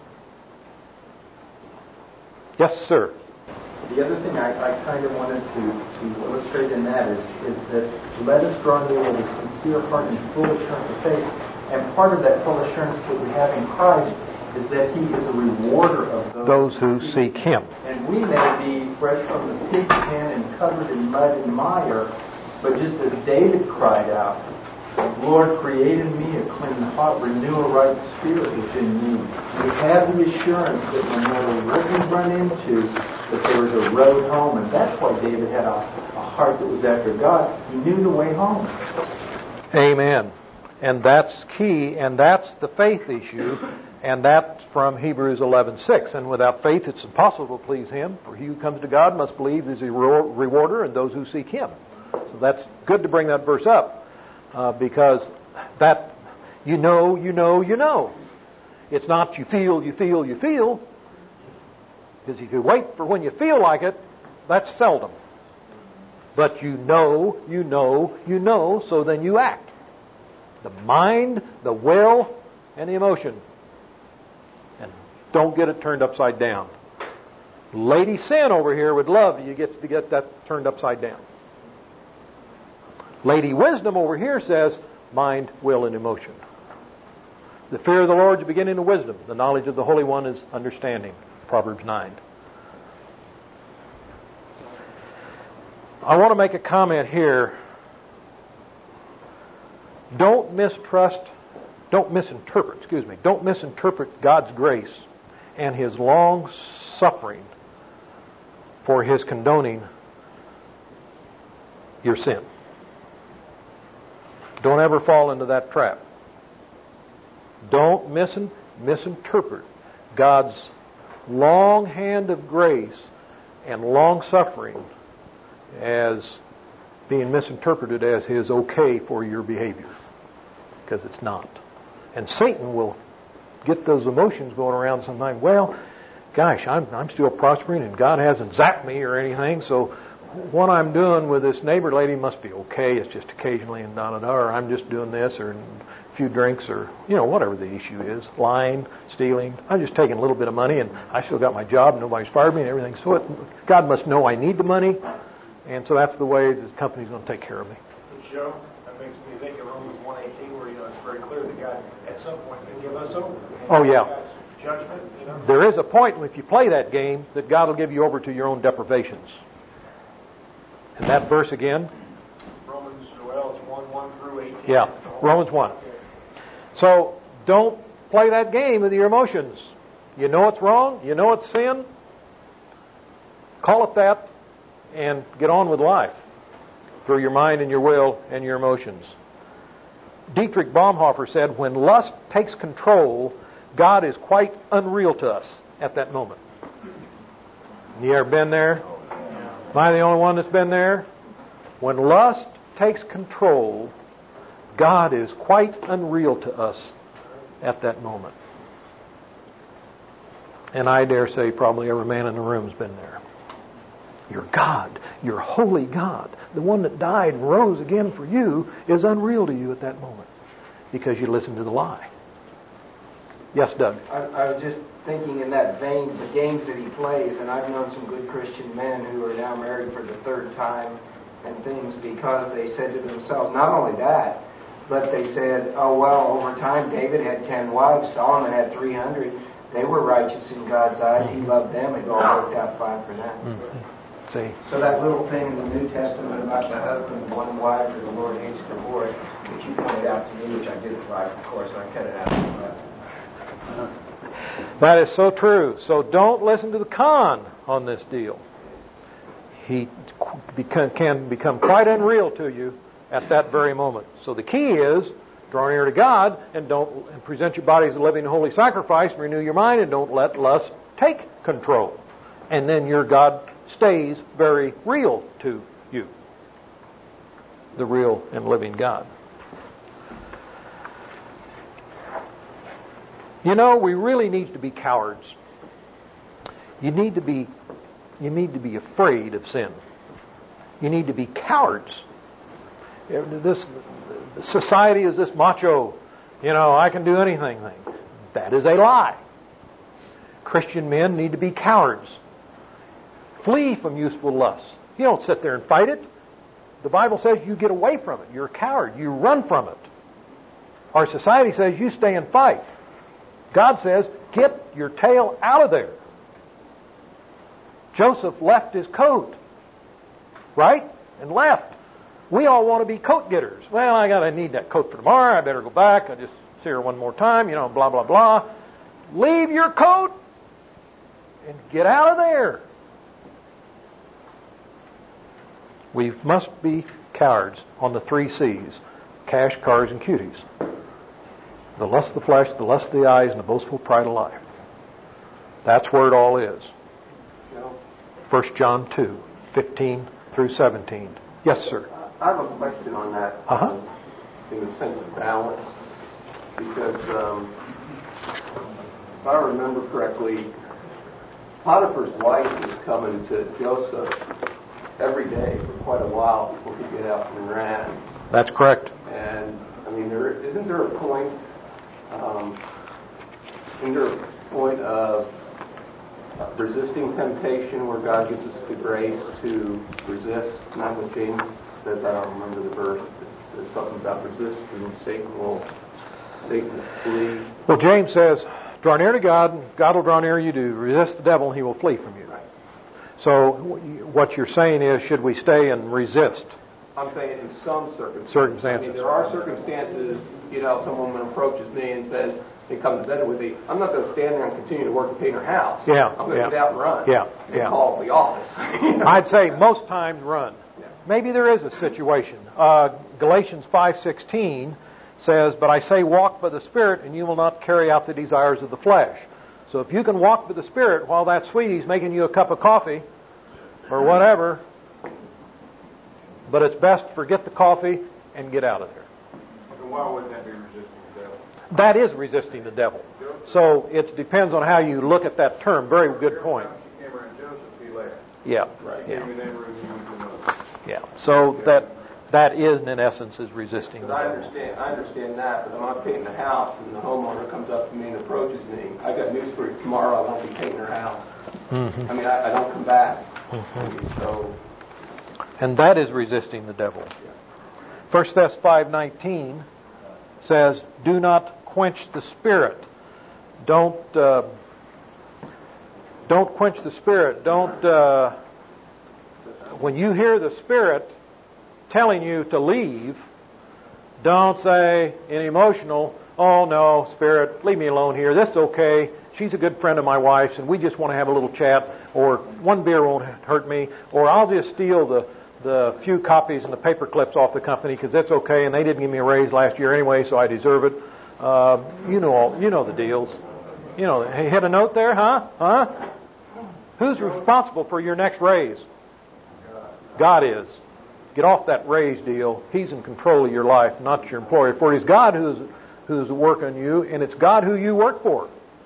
Yes, sir. The other thing I kind of wanted to illustrate in that is that let us draw near with a sincere heart and full assurance of faith. And part of that full assurance that we have in Christ is that He is a rewarder of those who seek Him. And we may be fresh from the pig pen and covered in mud and mire, but just as David cried out, Lord, create in me a clean heart, renew a right spirit within me. We have the assurance that no matter what we run into, that there is a road home. And that's why David had a heart that was after God. He knew the way home. Amen. And that's key, and that's the faith issue, and that's from Hebrews 11:6. And without faith it's impossible to please Him, for he who comes to God must believe He's a rewarder and those who seek Him. So that's good to bring that verse up. Because that, you know. It's not you feel. Because if you wait for when you feel like it, that's seldom. But you know, so then you act. The mind, the will, and the emotion. And don't get it turned upside down. Lady Sin over here would love you to get that turned upside down. Lady Wisdom over here says mind, will, and emotion. The fear of the Lord is the beginning of wisdom. The knowledge of the Holy One is understanding. Proverbs 9. I want to make a comment here. Don't misinterpret God's grace and His long suffering for His condoning your sin. Don't ever fall into that trap. Don't misinterpret God's long hand of grace and long suffering as being misinterpreted as His okay for your behavior. Because it's not. And Satan will get those emotions going around sometimes. Well, gosh, I'm still prospering and God hasn't zapped me or anything, so what I'm doing with this neighbor lady must be okay. It's just occasionally and or I'm just doing this or a few drinks or, whatever the issue is. Lying, stealing. I'm just taking a little bit of money and I still got my job. Nobody's fired me and everything. So God must know I need the money. And so that's the way the company's going to take care of me. Joe, that makes me think of Romans 1:18 where, it's very clear that God at some point can give us over. Oh, yeah. God's judgment, There is a point if you play that game that God will give you over to your own deprivations. And that verse again? Romans, well, it's 1 through 18. Yeah, Romans 1. So don't play that game with your emotions. You know it's wrong. You know it's sin. Call it that and get on with life through your mind and your will and your emotions. Dietrich Bonhoeffer said, when lust takes control, God is quite unreal to us at that moment. You ever been there? Am I the only one that's been there? When lust takes control, God is quite unreal to us at that moment. And I dare say probably every man in the room has been there. Your God, your holy God, the one that died and rose again for you, is unreal to you at that moment because you listened to the lie. Yes, Doug? I was just thinking in that vein, the games that he plays, and I've known some good Christian men who are now married for the third time and things because they said to themselves, not only that, but they said, oh, well, over time David had 10 wives, Solomon had 300. They were righteous in God's eyes. He loved them. It all worked out fine for them. Mm-hmm. See? So that little thing in the New Testament about the husband, one wife, or the Lord hates divorce, which you pointed out to me, which I didn't like, of course, and I cut it out. That is so true. So don't listen to the con on this deal. He can become quite unreal to you at that very moment. So the key is draw near to God and present your body as a living and holy sacrifice, and renew your mind, and don't let lust take control. And then your God stays very real to you. The real and living God. We really need to be cowards. You need to be afraid of sin. You need to be cowards. This society is this macho, I can do anything thing. That is a lie. Christian men need to be cowards. Flee from useful lusts. You don't sit there and fight it. The Bible says you get away from it. You're a coward. You run from it. Our society says you stay and fight. God says, get your tail out of there. Joseph left his coat, right? And left. We all want to be coat getters. Well, I need that coat for tomorrow. I better go back. I just see her one more time, blah, blah, blah. Leave your coat and get out of there. We must be cowards on the 3 C's. Cash, cars, and cuties. The lust of the flesh, the lust of the eyes, and the boastful pride of life. That's where it all is. 1 John 2, 15 through 17. Yes, sir. I have a question on that in the sense of balance. Because if I remember correctly, Potiphar's wife was coming to Joseph every day for quite a while before he get out and ran. That's correct. And I mean, isn't there a point? Isn't there a point of resisting temptation where God gives us the grace to resist? Not what James says. I don't remember the verse. It says something about resisting Satan will flee. Well, James says, "Draw near to God, and God will draw near you to resist the devil, and he will flee from you." Right. So, what you're saying is, should we stay and resist? I'm saying in some circumstances. I mean, there are circumstances, some woman approaches me and says, they come to bed with me, I'm not going to stand there and continue to work and paint her house. Yeah. I'm going to get out and run. And call the office. I'd say most times run. Yeah. Maybe there is a situation. Galatians 5:16 says, "But I say walk by the Spirit, and you will not carry out the desires of the flesh." So if you can walk by the Spirit while that sweetie's making you a cup of coffee or whatever, but it's best to forget the coffee and get out of there. And why would that be resisting the devil? That is resisting the devil. So it depends on how you look at that term. Very good point. She came around Joseph, he left. Yeah. Right. Yeah. Yeah. So that is, in essence, is resisting the devil. I understand that, but I'm not painting the house and the homeowner comes up to me and approaches me. I got news for you. Tomorrow I won't be painting her house. Mm-hmm. I mean, I don't come back. Mm-hmm. So... And that is resisting the devil. 1 Thess 5:19 says, "Do not quench the Spirit." Don't quench the Spirit. When you hear the Spirit telling you to leave, don't say in emotional, "Oh no, Spirit, leave me alone here. This is okay. She's a good friend of my wife's, and we just want to have a little chat," or "One beer won't hurt me," or "I'll just steal the few copies and the paper clips off the company because that's okay, and they didn't give me a raise last year anyway, so I deserve it." You know the deals. Hey, hit a note there, huh? Who's responsible for your next raise? God is. Get off that raise deal. He's in control of your life, not your employer. For it is God who's working you, and it's God who you work for.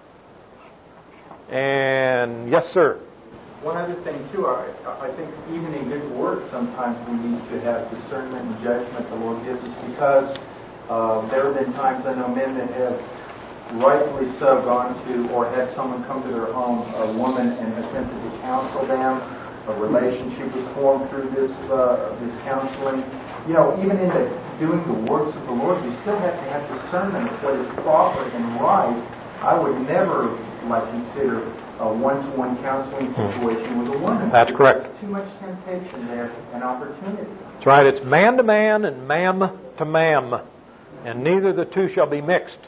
And yes, sir. One other thing, too, I think even in good work, sometimes we need to have discernment and judgment the Lord gives us, because there have been times, I know men that have rightfully so gone to, or had someone come to their home, a woman, and attempted to counsel them. A relationship was formed through this counseling. Even in doing the works of the Lord, you still have to have discernment of what is proper and right. I would never consider a one-to-one counseling situation with a woman. That's correct. There's too much temptation there and opportunity. That's right. It's man to man and ma'am to ma'am, and neither the two shall be mixed.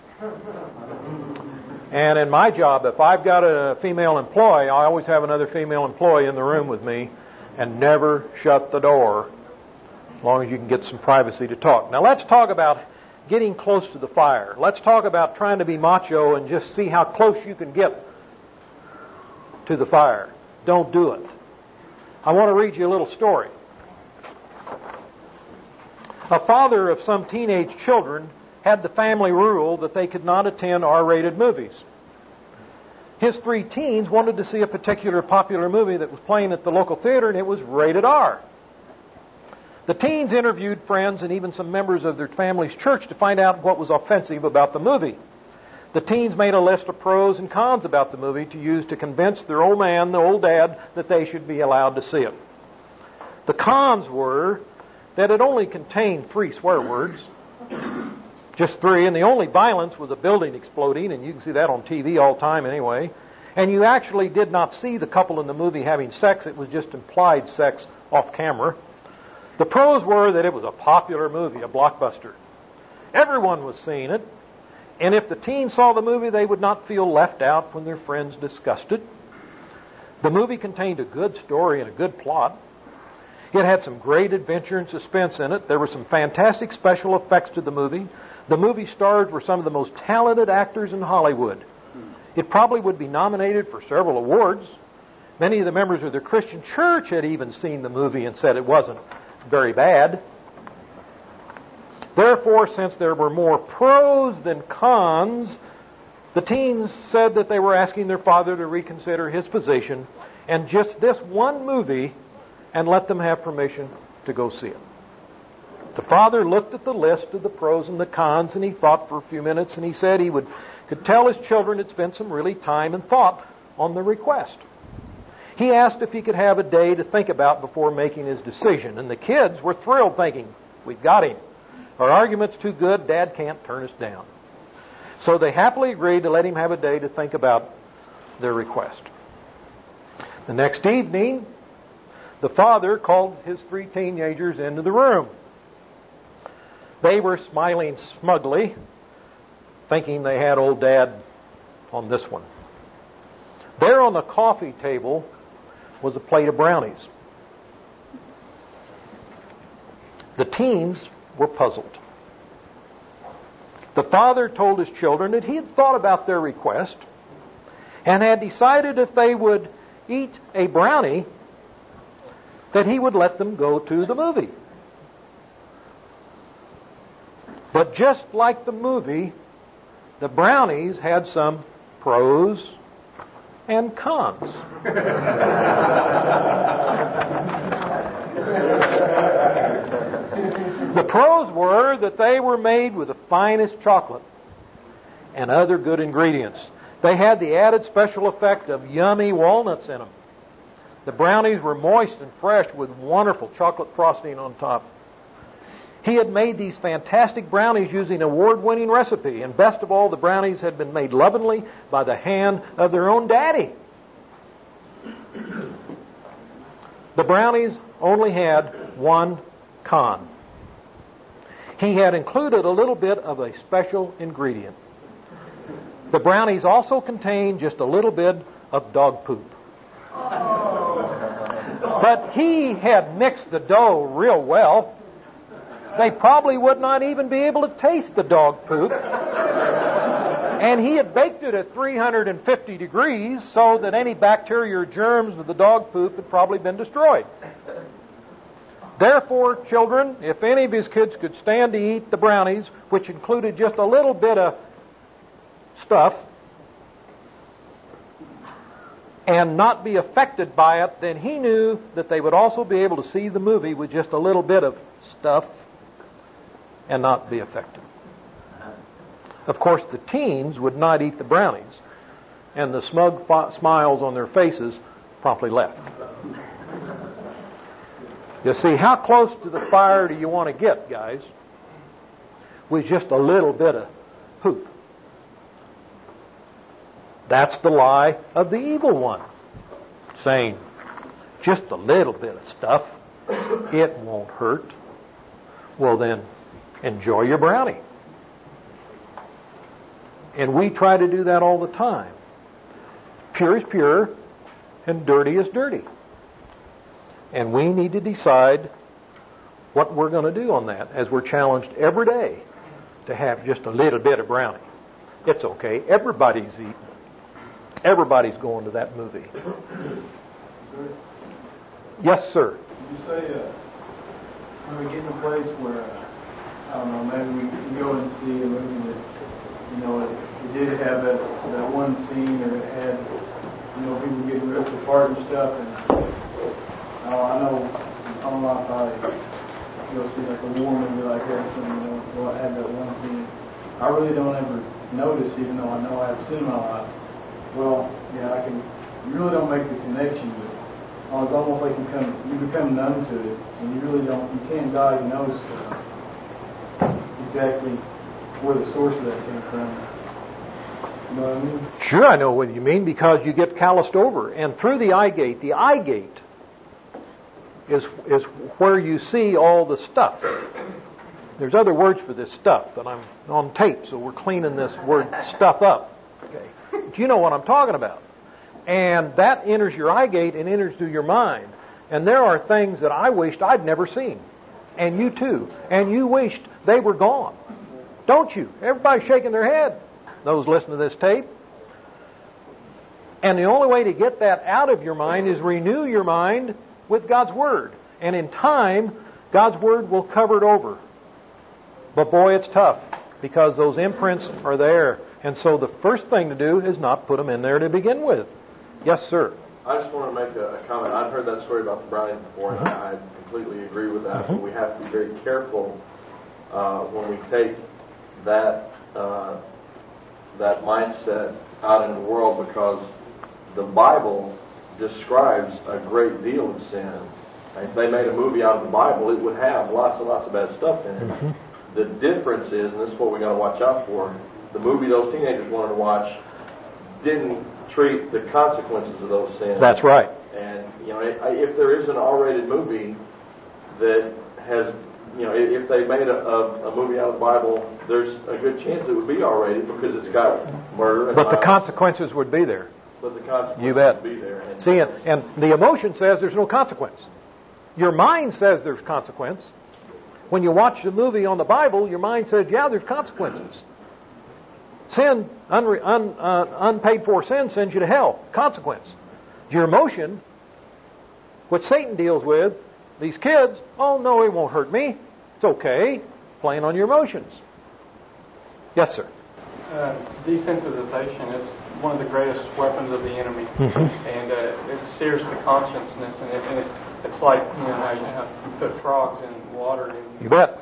And in my job, if I've got a female employee, I always have another female employee in the room with me, and never shut the door as long as you can get some privacy to talk. Now let's talk about getting close to the fire. Let's talk about trying to be macho and just see how close you can get to the fire. Don't do it. I want to read you a little story. A father of some teenage children had the family rule that they could not attend R-rated movies. His 3 teens wanted to see a particular popular movie that was playing at the local theater, and it was rated R. The teens interviewed friends and even some members of their family's church to find out what was offensive about the movie. The teens made a list of pros and cons about the movie to use to convince their old man, the old dad, that they should be allowed to see it. The cons were that it only contained 3 swear words, Just 3, and the only violence was a building exploding, and you can see that on TV all the time anyway. And you actually did not see the couple in the movie having sex. It was just implied sex off camera. The pros were that it was a popular movie, a blockbuster. Everyone was seeing it. And if the teens saw the movie, they would not feel left out when their friends discussed it. The movie contained a good story and a good plot. It had some great adventure and suspense in it. There were some fantastic special effects to the movie. The movie stars were some of the most talented actors in Hollywood. It probably would be nominated for several awards. Many of the members of the Christian church had even seen the movie and said it wasn't very bad. Therefore, since there were more pros than cons, the teens said that they were asking their father to reconsider his position and just this one movie and let them have permission to go see it. The father looked at the list of the pros and the cons, and he thought for a few minutes, and he said he could tell his children had spent some really time and thought on the request. He asked if he could have a day to think about before making his decision, and the kids were thrilled, thinking, we've got him. Our argument's too good, Dad can't turn us down. So they happily agreed to let him have a day to think about their request. The next evening, the father called his 3 teenagers into the room. They were smiling smugly, thinking they had old Dad on this one. There on the coffee table was a plate of brownies. The teens were puzzled. The father told his children that he had thought about their request and had decided if they would eat a brownie, that he would let them go to the movie. But just like the movie, the brownies had some pros and cons. The pros were that they were made with the finest chocolate and other good ingredients. They had the added special effect of yummy walnuts in them. The brownies were moist and fresh with wonderful chocolate frosting on top. He had made these fantastic brownies using an award-winning recipe, and best of all, the brownies had been made lovingly by the hand of their own daddy. The brownies only had one con. He had included a little bit of a special ingredient. The brownies also contained just a little bit of dog poop. But he had mixed the dough real well. They probably would not even be able to taste the dog poop. And he had baked it at 350 degrees so that any bacteria or germs of the dog poop had probably been destroyed. Therefore, children, if any of his kids could stand to eat the brownies, which included just a little bit of stuff, and not be affected by it, then he knew that they would also be able to see the movie with just a little bit of stuff and not be affected. Of course, the teens would not eat the brownies, and the smug smiles on their faces promptly left. You see, how close to the fire do you want to get, guys, with just a little bit of poop? That's the lie of the evil one, saying, just a little bit of stuff, it won't hurt. Well then, enjoy your brownie. And we try to do that all the time. Pure is pure, and dirty is dirty. And we need to decide what we're going to do on that, as we're challenged every day to have just a little bit of brownie. It's okay. Everybody's eating. Everybody's going to that movie. Yes, sir. You say when we get in a place where, I don't know, maybe we go and see a movie that, you know, it did have that one scene, or it had, you know, people getting ripped apart and stuff, and I know on my body, you'll see like a war movie like that, and, you know, well, I had that one scene. I really don't ever notice, even though I know I've seen my life. Well, yeah, you really don't make the connection with it. It's almost like you become numb to it, and you really don't, you can't diagnose exactly where the source of that came from. You know what I mean? Sure, I know what you mean, because you get calloused over. And through the eye gate is where you see all the stuff. There's other words for this stuff, but I'm on tape, so we're cleaning this word stuff up. Okay. But you know what I'm talking about. And that enters your eye gate and enters through your mind. And there are things that I wished I'd never seen. And you too. And you wished they were gone. Don't you? Everybody's shaking their head, those listening to this tape. And the only way to get that out of your mind is renew your mind with God's Word. And in time, God's Word will cover it over. But boy, it's tough, because those imprints are there. And so the first thing to do is not put them in there to begin with. Yes, sir. I just want to make a comment. I've heard that story about the Brownies before, and I completely agree with that. But we have to be very careful when we take that mindset out in the world, because the Bible describes a great deal of sin. If they made a movie out of the Bible, it would have lots and lots of bad stuff in it. The difference is, and this is what we got to watch out for, the movie those teenagers wanted to watch didn't treat the consequences of those sins. That's right. And, you know, if there is an R-rated movie that has, you know, if they made a movie out of the Bible, there's a good chance it would be R-rated, because it's got murder and But the violence. consequences would be there. But the consequences You bet. would be there. And See, and the emotion says there's no consequence. Your mind says there's consequence. When you watch the movie on the Bible, your mind says, yeah, there's consequences. Sin, unpaid for sin, sends you to hell. Consequence. Your emotion, which Satan deals with, these kids, oh no, it won't hurt me. It's okay. Playing on your emotions. Yes, sir. Desensitization is one of the greatest weapons of the enemy, and it sears the consciousness, and it's like, you know, how you put frogs in water. And You bet.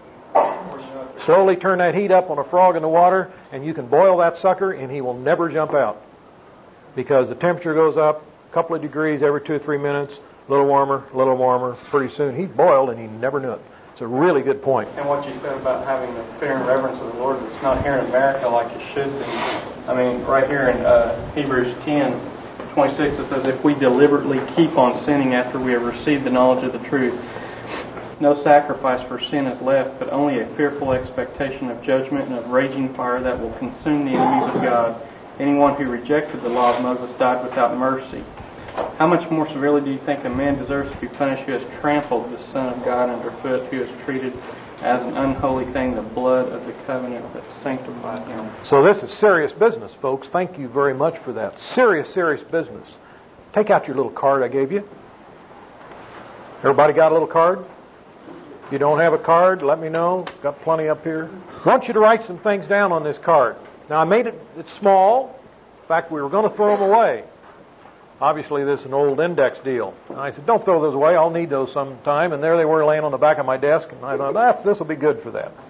Slowly turn that heat up on a frog in the water, and you can boil that sucker, and he will never jump out, because the temperature goes up a couple of degrees every 2 or 3 minutes, a little warmer. Pretty soon he's boiled, and he never knew it. It's a really good point. And what you said about having the fear and reverence of the Lord, it's not here in America like it should be. I mean, right here in Hebrews 10:26, it says, if we deliberately keep on sinning after we have received the knowledge of the truth, no sacrifice for sin is left, but only a fearful expectation of judgment and of raging fire that will consume the enemies of God. Anyone who rejected the law of Moses died without mercy. How much more severely do you think a man deserves to be punished who has trampled the Son of God underfoot, who has treated as an unholy thing the blood of the covenant that sanctified him? So this is serious business, folks. Thank you very much for that. Serious business. Take out your little card I gave you. Everybody got a little card? If you don't have a card, let me know. Got plenty up here. I want you to write some things down on this card. Now, I made it's small. In fact, we were going to throw them away. Obviously, this is an old index deal. And I said, don't throw those away. I'll need those sometime. And there they were laying on the back of my desk. And I thought, this will be good for that.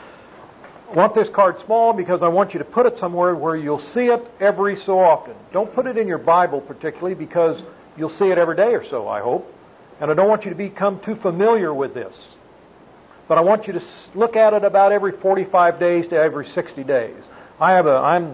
I want this card small because I want you to put it somewhere where you'll see it every so often. Don't put it in your Bible particularly, because you'll see it every day or so, I hope. And I don't want you to become too familiar with this. But I want you to look at it about every 45 days to every 60 days. I have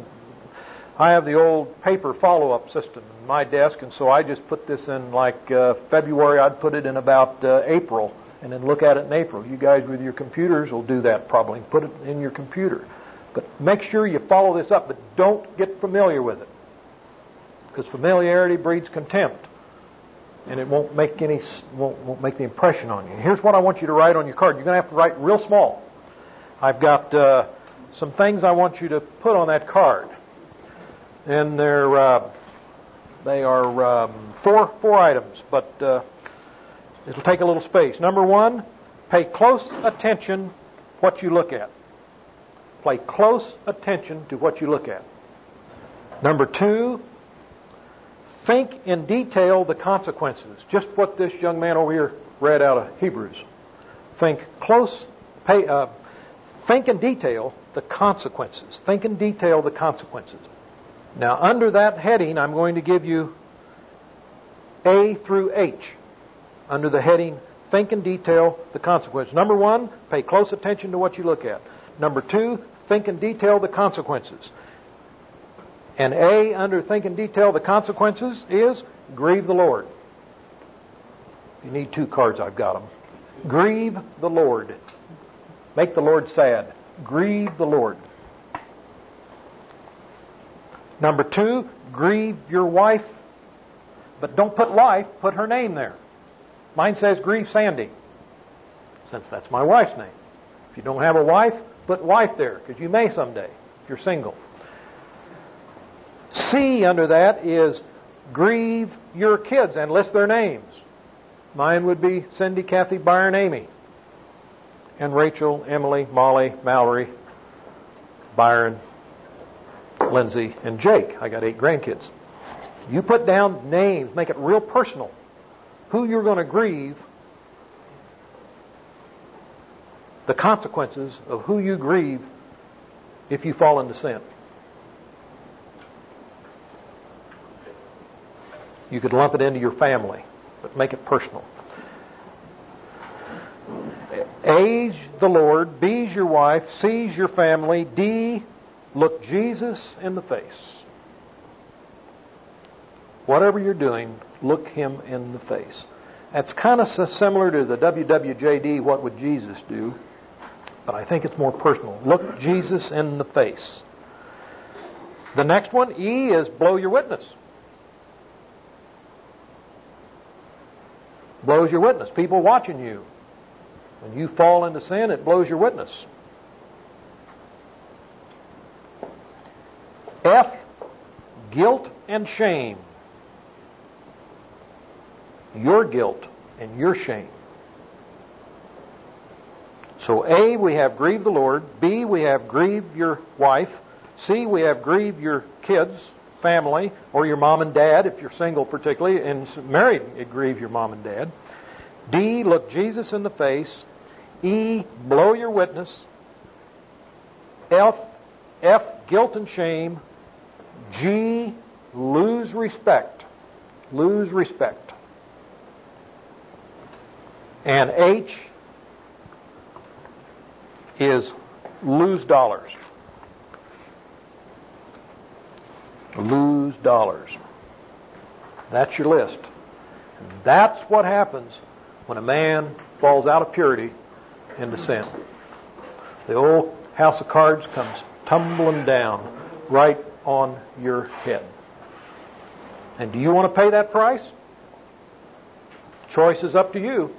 the old paper follow-up system in my desk, and so I just put this in like February. I'd put it in about April, and then look at it in April. You guys with your computers will do that probably. Put it in your computer. But make sure you follow this up, but don't get familiar with it, because familiarity breeds contempt, and it won't make the impression on you. Here's what I want you to write on your card. You're going to have to write real small. I've got some things I want you to put on that card. And they are four items, but it'll take a little space. Number one, pay close attention what you look at. Pay close attention to what you look at. Number two, think in detail the consequences. Just what this young man over here read out of Hebrews. Think in detail the consequences. Think in detail the consequences. Now, under that heading, I'm going to give you A through H. Under the heading, think in detail the consequences. Number one, pay close attention to what you look at. Number 2, think in detail the consequences. And A, under think in detail the consequences, is grieve the Lord. If you need 2 cards, I've got them. Grieve the Lord. Make the Lord sad. Grieve the Lord. Number 2, grieve your wife. But don't put wife, put her name there. Mine says grieve Sandy, since that's my wife's name. If you don't have a wife, put wife there, because you may someday, if you're single. C under that is grieve your kids and list their names. Mine would be Cindy, Kathy, Byron, Amy. And Rachel, Emily, Molly, Mallory, Byron, Lindsay, and Jake. I got 8 grandkids. You put down names, make it real personal. Who you're going to grieve, the consequences of who you grieve if you fall into sin. You could lump it into your family, but make it personal. A's the Lord, B's your wife, C's your family, D, look Jesus in the face. Whatever you're doing, look Him in the face. That's kind of similar to the WWJD, what would Jesus do? But I think it's more personal. Look Jesus in the face. The next one, E, is blow your witness. Blows your witness. People watching you. When you fall into sin, it blows your witness. F, guilt and shame. Your guilt and your shame. So A, we have grieve the Lord. B, we have grieve your wife. C, we have grieve your kids, family, or your mom and dad, if you're single particularly, and married, it grieve your mom and dad. D, look Jesus in the face. E, blow your witness. F, guilt and shame. G, lose respect. Lose respect. And H is lose dollars. Lose dollars. That's your list. And that's what happens when a man falls out of purity into sin. The old house of cards comes tumbling down right on your head. And do you want to pay that price? Choice is up to you.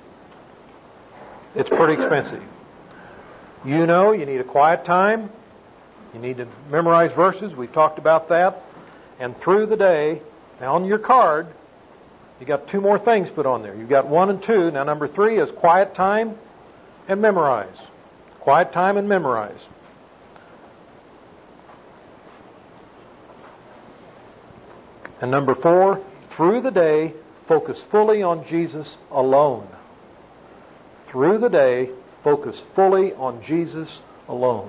It's pretty expensive. You know you need a quiet time. You need to memorize verses. We've talked about that. And through the day, now on your card, you got 2 more things put on there. You've got 1 and 2. Now number 3 is quiet time and memorize. Quiet time and memorize. And number 4, through the day, focus fully on Jesus alone. Through the day, focus fully on Jesus alone.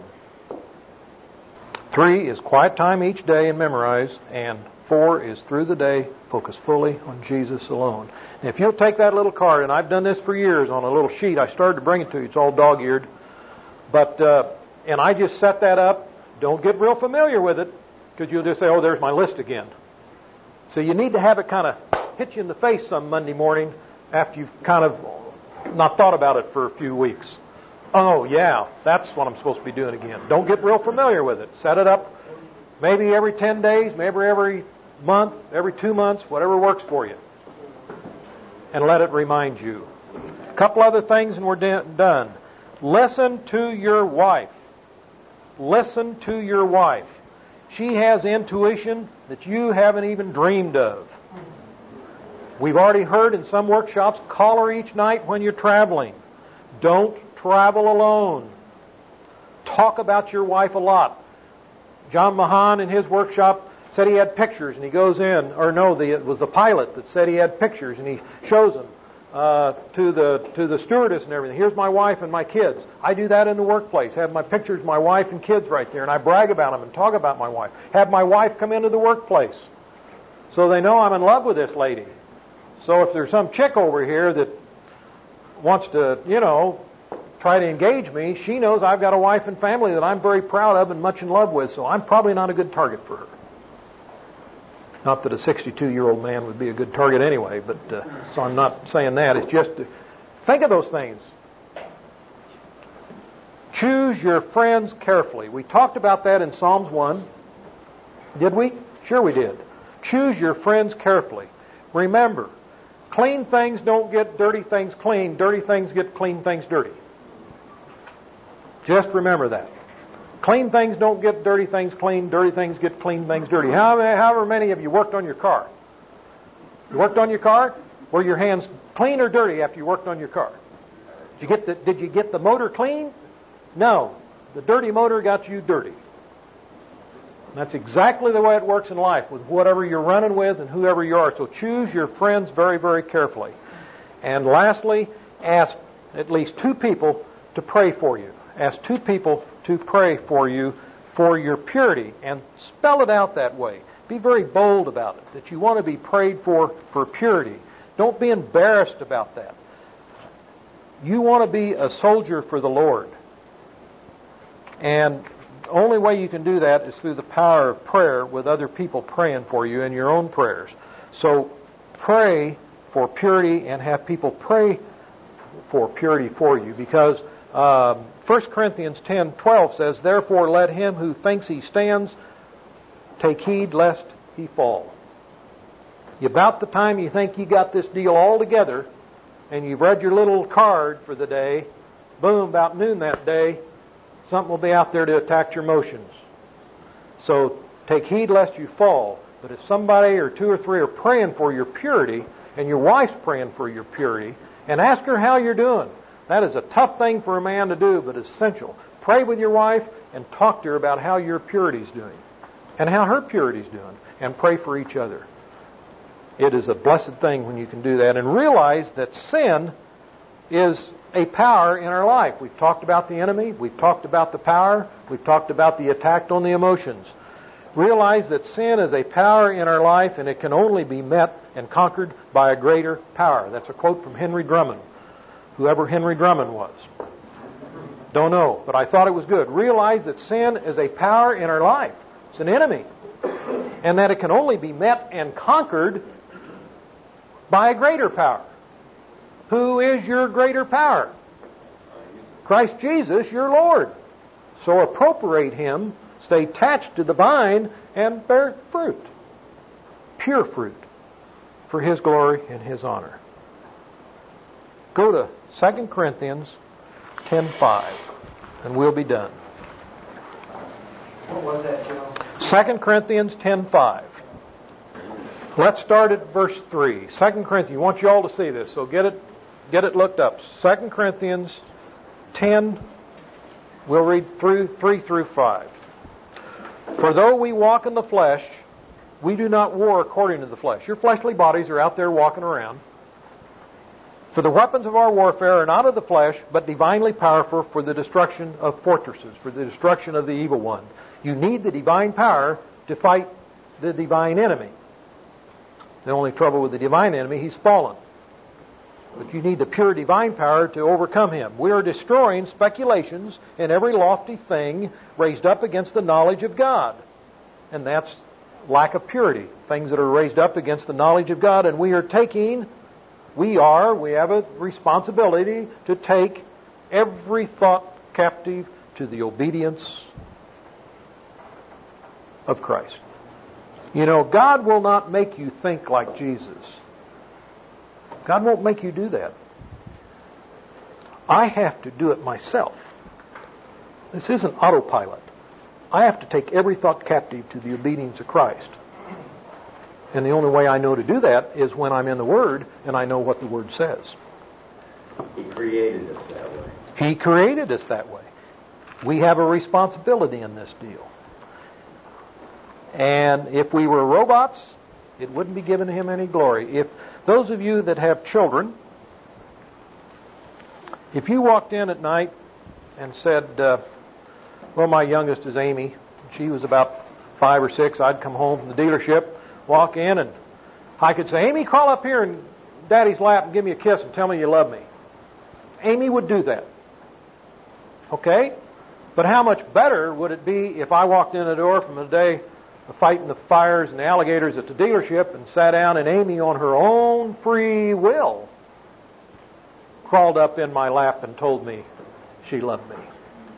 3 is quiet time each day and memorize. And 4 is through the day, focus fully on Jesus alone. And if you'll take that little card, and I've done this for years on a little sheet, I started to bring it to you. It's all dog-eared. But, and I just set that up. Don't get real familiar with it, because you'll just say, oh, there's my list again. So you need to have it kind of hit you in the face some Monday morning after you've kind of not thought about it for a few weeks. Oh, yeah, that's what I'm supposed to be doing again. Don't get real familiar with it. Set it up maybe every 10 days, maybe every month, every 2 months, whatever works for you. And let it remind you. A couple other things and we're done. Listen to your wife. Listen to your wife. She has intuition that you haven't even dreamed of. We've already heard in some workshops, call her each night when you're traveling. Don't travel alone. Talk about your wife a lot. John Mahan in his workshop said he had pictures, and he goes in, or no, it was the pilot that said he had pictures, and he shows them to the stewardess and everything. Here's my wife and my kids. I do that in the workplace. Have my pictures of my wife and kids right there, and I brag about them and talk about my wife. Have my wife come into the workplace so they know I'm in love with this lady. So if there's some chick over here that wants to, try to engage me, she knows I've got a wife and family that I'm very proud of and much in love with, so I'm probably not a good target for her. Not that a 62-year-old man would be a good target anyway, but so I'm not saying that. It's just think of those things. Choose your friends carefully. We talked about that in Psalms 1. Did we? Sure we did. Choose your friends carefully. Remember, clean things don't get dirty things clean. Dirty things get clean things dirty. Just remember that. Clean things don't get dirty things clean. Dirty things get clean things dirty. However many of you worked on your car? You worked on your car? Were your hands clean or dirty after you worked on your car? Did you get the motor clean? No. The dirty motor got you dirty. And that's exactly the way it works in life with whatever you're running with and whoever you are. So choose your friends very, very carefully. And lastly, ask at least 2 people to pray for you. Ask 2 people to pray for you for your purity, and spell it out that way. Be very bold about it, that you want to be prayed for purity. Don't be embarrassed about that. You want to be a soldier for the Lord. And the only way you can do that is through the power of prayer with other people praying for you and your own prayers. So pray for purity and have people pray for purity for you, because 1 Corinthians 10:12 says, "Therefore let him who thinks he stands take heed lest he fall." About the time you think you got this deal all together and you've read your little card for the day, boom, about noon that day, something will be out there to attack your emotions. So take heed lest you fall. But if somebody or 2 or 3 are praying for your purity, and your wife's praying for your purity, and ask her how you're doing. That is a tough thing for a man to do, but essential. Pray with your wife and talk to her about how your purity's doing and how her purity's doing, and pray for each other. It is a blessed thing when you can do that, and realize that sin is a power in our life. We've talked about the enemy, we've talked about the power, we've talked about the attack on the emotions. Realize that sin is a power in our life, and it can only be met and conquered by a greater power. That's a quote from Henry Drummond. Whoever Henry Drummond was. Don't know, but I thought it was good. Realize that sin is a power in our life. It's an enemy. And that it can only be met and conquered by a greater power. Who is your greater power? Christ Jesus, your Lord. So appropriate Him, stay attached to the vine, and bear fruit. Pure fruit. For His glory and His honor. Go to 2 Corinthians 10:5, and we'll be done. What was that, Joe? 2 Corinthians 10:5. Let's start at verse 3. 2 Corinthians, I want you all to see this, so get it looked up. 2 Corinthians 10, we'll read through 3 through 5. For though we walk in the flesh, we do not war according to the flesh. Your fleshly bodies are out there walking around. For the weapons of our warfare are not of the flesh, but divinely powerful for the destruction of fortresses, for the destruction of the evil one. You need the divine power to fight the divine enemy. The only trouble with the divine enemy, he's fallen. But you need the pure divine power to overcome him. We are destroying speculations and every lofty thing raised up against the knowledge of God. And that's lack of purity. Things that are raised up against the knowledge of God. And we have a responsibility to take every thought captive to the obedience of Christ. You know, God will not make you think like Jesus. God won't make you do that. I have to do it myself. This isn't autopilot. I have to take every thought captive to the obedience of Christ. And the only way I know to do that is when I'm in the Word and I know what the Word says. He created us that way. He created us that way. We have a responsibility in this deal. And if we were robots, it wouldn't be giving Him any glory. If those of you that have children, if you walked in at night and said, well, my youngest is Amy. She was about 5 or 6. I'd come home from the dealership, walk in, and I could say, Amy, crawl up here in Daddy's lap and give me a kiss and tell me you love me. Amy would do that. Okay? But how much better would it be if I walked in the door from the day of fighting the fires and the alligators at the dealership and sat down and Amy on her own free will crawled up in my lap and told me she loved me.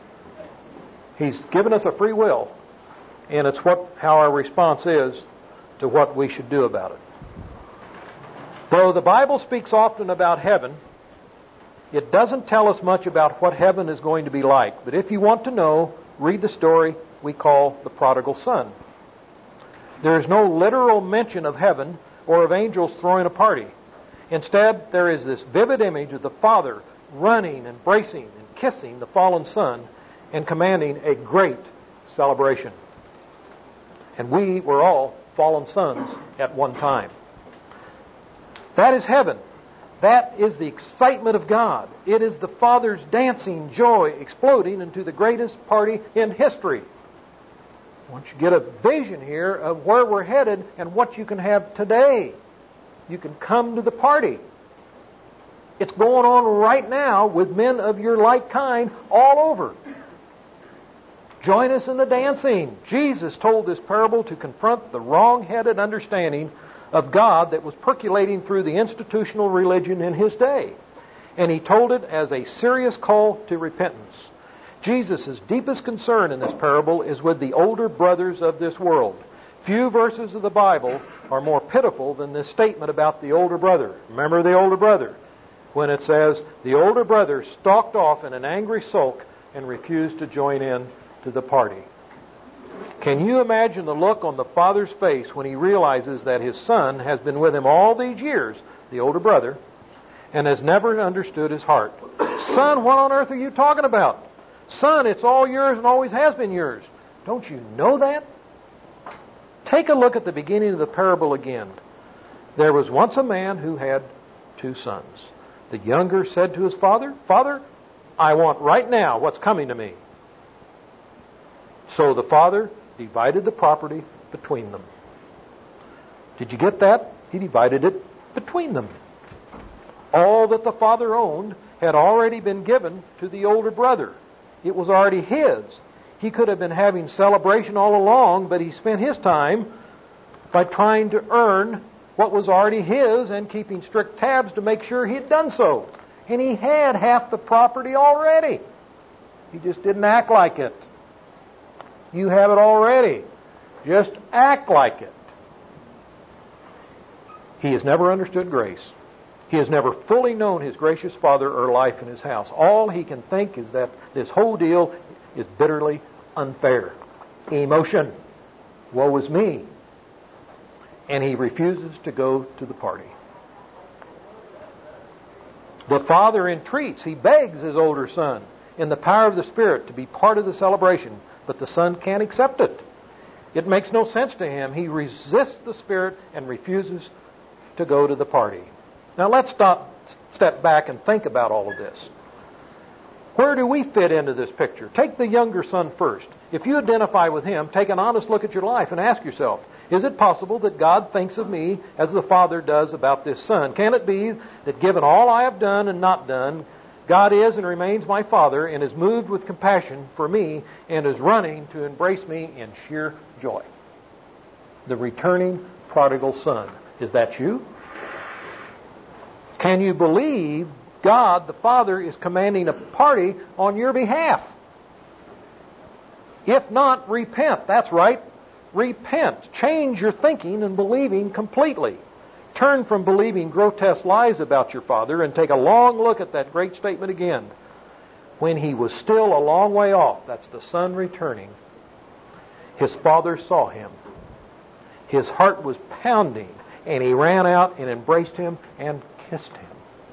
He's given us a free will, and it's how our response is to what we should do about it. Though the Bible speaks often about heaven, it doesn't tell us much about what heaven is going to be like. But if you want to know, read the story we call the prodigal son. There is no literal mention of heaven or of angels throwing a party. Instead, there is this vivid image of the Father running, embracing, and kissing the fallen Son and commanding a great celebration. And we were all fallen sons at one time. That is heaven. That is the excitement of God. It is the Father's dancing joy exploding into the greatest party in history. I want you to get a vision here of where we're headed and what you can have today. You can come to the party. It's going on right now with men of your like kind all over. Join us in the dancing. Jesus told this parable to confront the wrong-headed understanding of God that was percolating through the institutional religion in His day. And He told it as a serious call to repentance. Jesus' deepest concern in this parable is with the older brothers of this world. Few verses of the Bible are more pitiful than this statement about the older brother. Remember the older brother, when it says, the older brother stalked off in an angry sulk and refused to join in to the party. Can you imagine the look on the father's face when he realizes that his son has been with him all these years, the older brother, and has never understood his heart? Son, what on earth are you talking about? Son, it's all yours and always has been yours. Don't you know that? Take a look at the beginning of the parable again. There was once a man who had 2 sons. The younger said to his father, Father, I want right now what's coming to me. So the father divided the property between them. Did you get that? He divided it between them. All that the father owned had already been given to the older brother. It was already his. He could have been having celebration all along, but he spent his time by trying to earn what was already his and keeping strict tabs to make sure he had done so. And he had half the property already. He just didn't act like it. You have it already. Just act like it. He has never understood grace. He has never fully known his gracious Father or life in his house. All he can think is that this whole deal is bitterly unfair. Emotion. Woe is me. And he refuses to go to the party. The father entreats, he begs his older son in the power of the Spirit to be part of the celebration, but the son can't accept it. It makes no sense to him. He resists the Spirit and refuses to go to the party. Now let's step back and think about all of this. Where do we fit into this picture? Take the younger son first. If you identify with him, take an honest look at your life and ask yourself, is it possible that God thinks of me as the Father does about this son? Can it be that given all I have done and not done, God is and remains my Father and is moved with compassion for me and is running to embrace me in sheer joy? The returning prodigal son. Is that you? Can you believe God, the Father, is commanding a party on your behalf? If not, repent. That's right. Repent. Change your thinking and believing completely. Turn from believing grotesque lies about your Father and take a long look at that great statement again. When he was still a long way off, that's the son returning, his father saw him. His heart was pounding, and he ran out and embraced him and kissed him.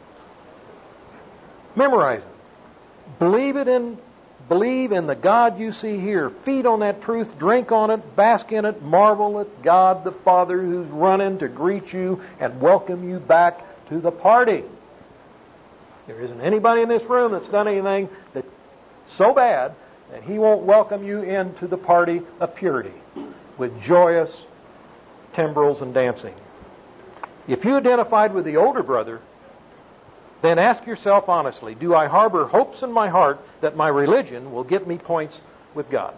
Memorize it. Believe in the God you see here. Feed on that truth, drink on it, bask in it, marvel at God the Father who's running to greet you and welcome you back to the party. There isn't anybody in this room that's done anything that's so bad that he won't welcome you into the party of purity with joyous timbrels and dancing. If you identified with the older brother, then ask yourself honestly, do I harbor hopes in my heart that my religion will get me points with God?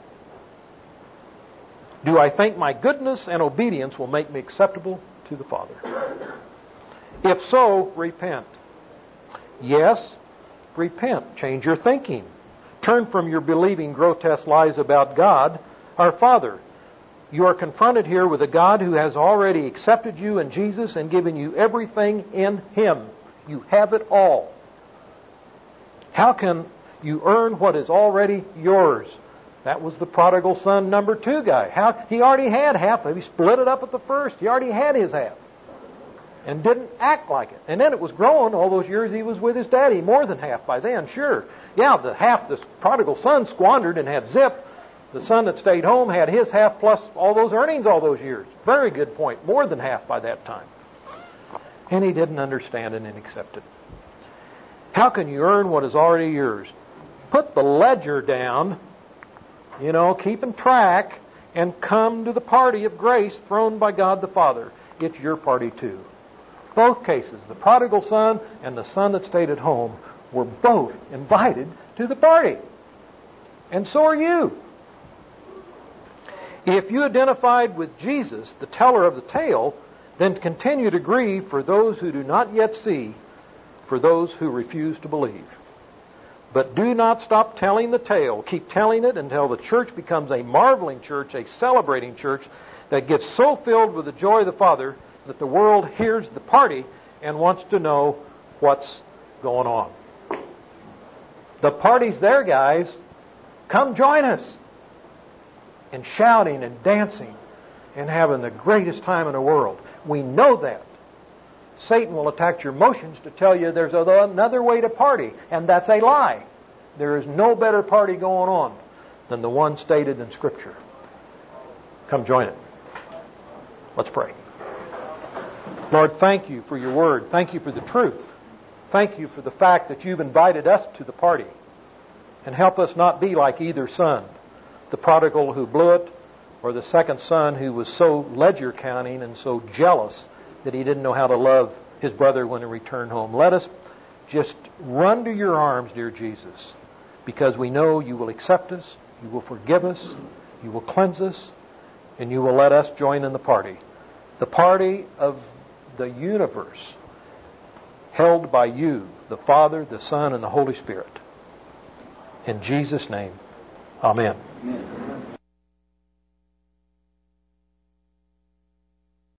Do I think my goodness and obedience will make me acceptable to the Father? If so, repent. Yes, repent. Change your thinking. Turn from your believing grotesque lies about God, our Father. You are confronted here with a God who has already accepted you in Jesus and given you everything in Him. You have it all. How can you earn what is already yours? That was the prodigal son number 2 guy. He already had half. He split it up at the first. He already had his half. And didn't act like it. And then it was growing all those years he was with his daddy. More than half by then, sure. Yeah, the half the prodigal son squandered and had zip. The son that stayed home had his half plus all those earnings all those years. Very good point. More than half by that time. And he didn't understand it and accept it. How can you earn what is already yours? Put the ledger down, keeping track, and come to the party of grace thrown by God the Father. It's your party too. Both cases, the prodigal son and the son that stayed at home, were both invited to the party. And so are you. If you identified with Jesus, the teller of the tale, then continue to grieve for those who do not yet see, for those who refuse to believe. But do not stop telling the tale. Keep telling it until the church becomes a marveling church, a celebrating church that gets so filled with the joy of the Father that the world hears the party and wants to know what's going on. The party's there, guys. Come join us. And shouting and dancing and having the greatest time in the world. We know that. Satan will attack your emotions to tell you there's another way to party, and that's a lie. There is no better party going on than the one stated in Scripture. Come join it. Let's pray. Lord, thank you for your word. Thank you for the truth. Thank you for the fact that you've invited us to the party. And help us not be like either son, the prodigal who blew it, or the second son who was so ledger counting and so jealous that he didn't know how to love his brother when he returned home. Let us just run to your arms, dear Jesus, because we know you will accept us, you will forgive us, you will cleanse us, and you will let us join in the party of the universe, held by you, the Father, the Son, and the Holy Spirit. In Jesus' name, amen. Amen.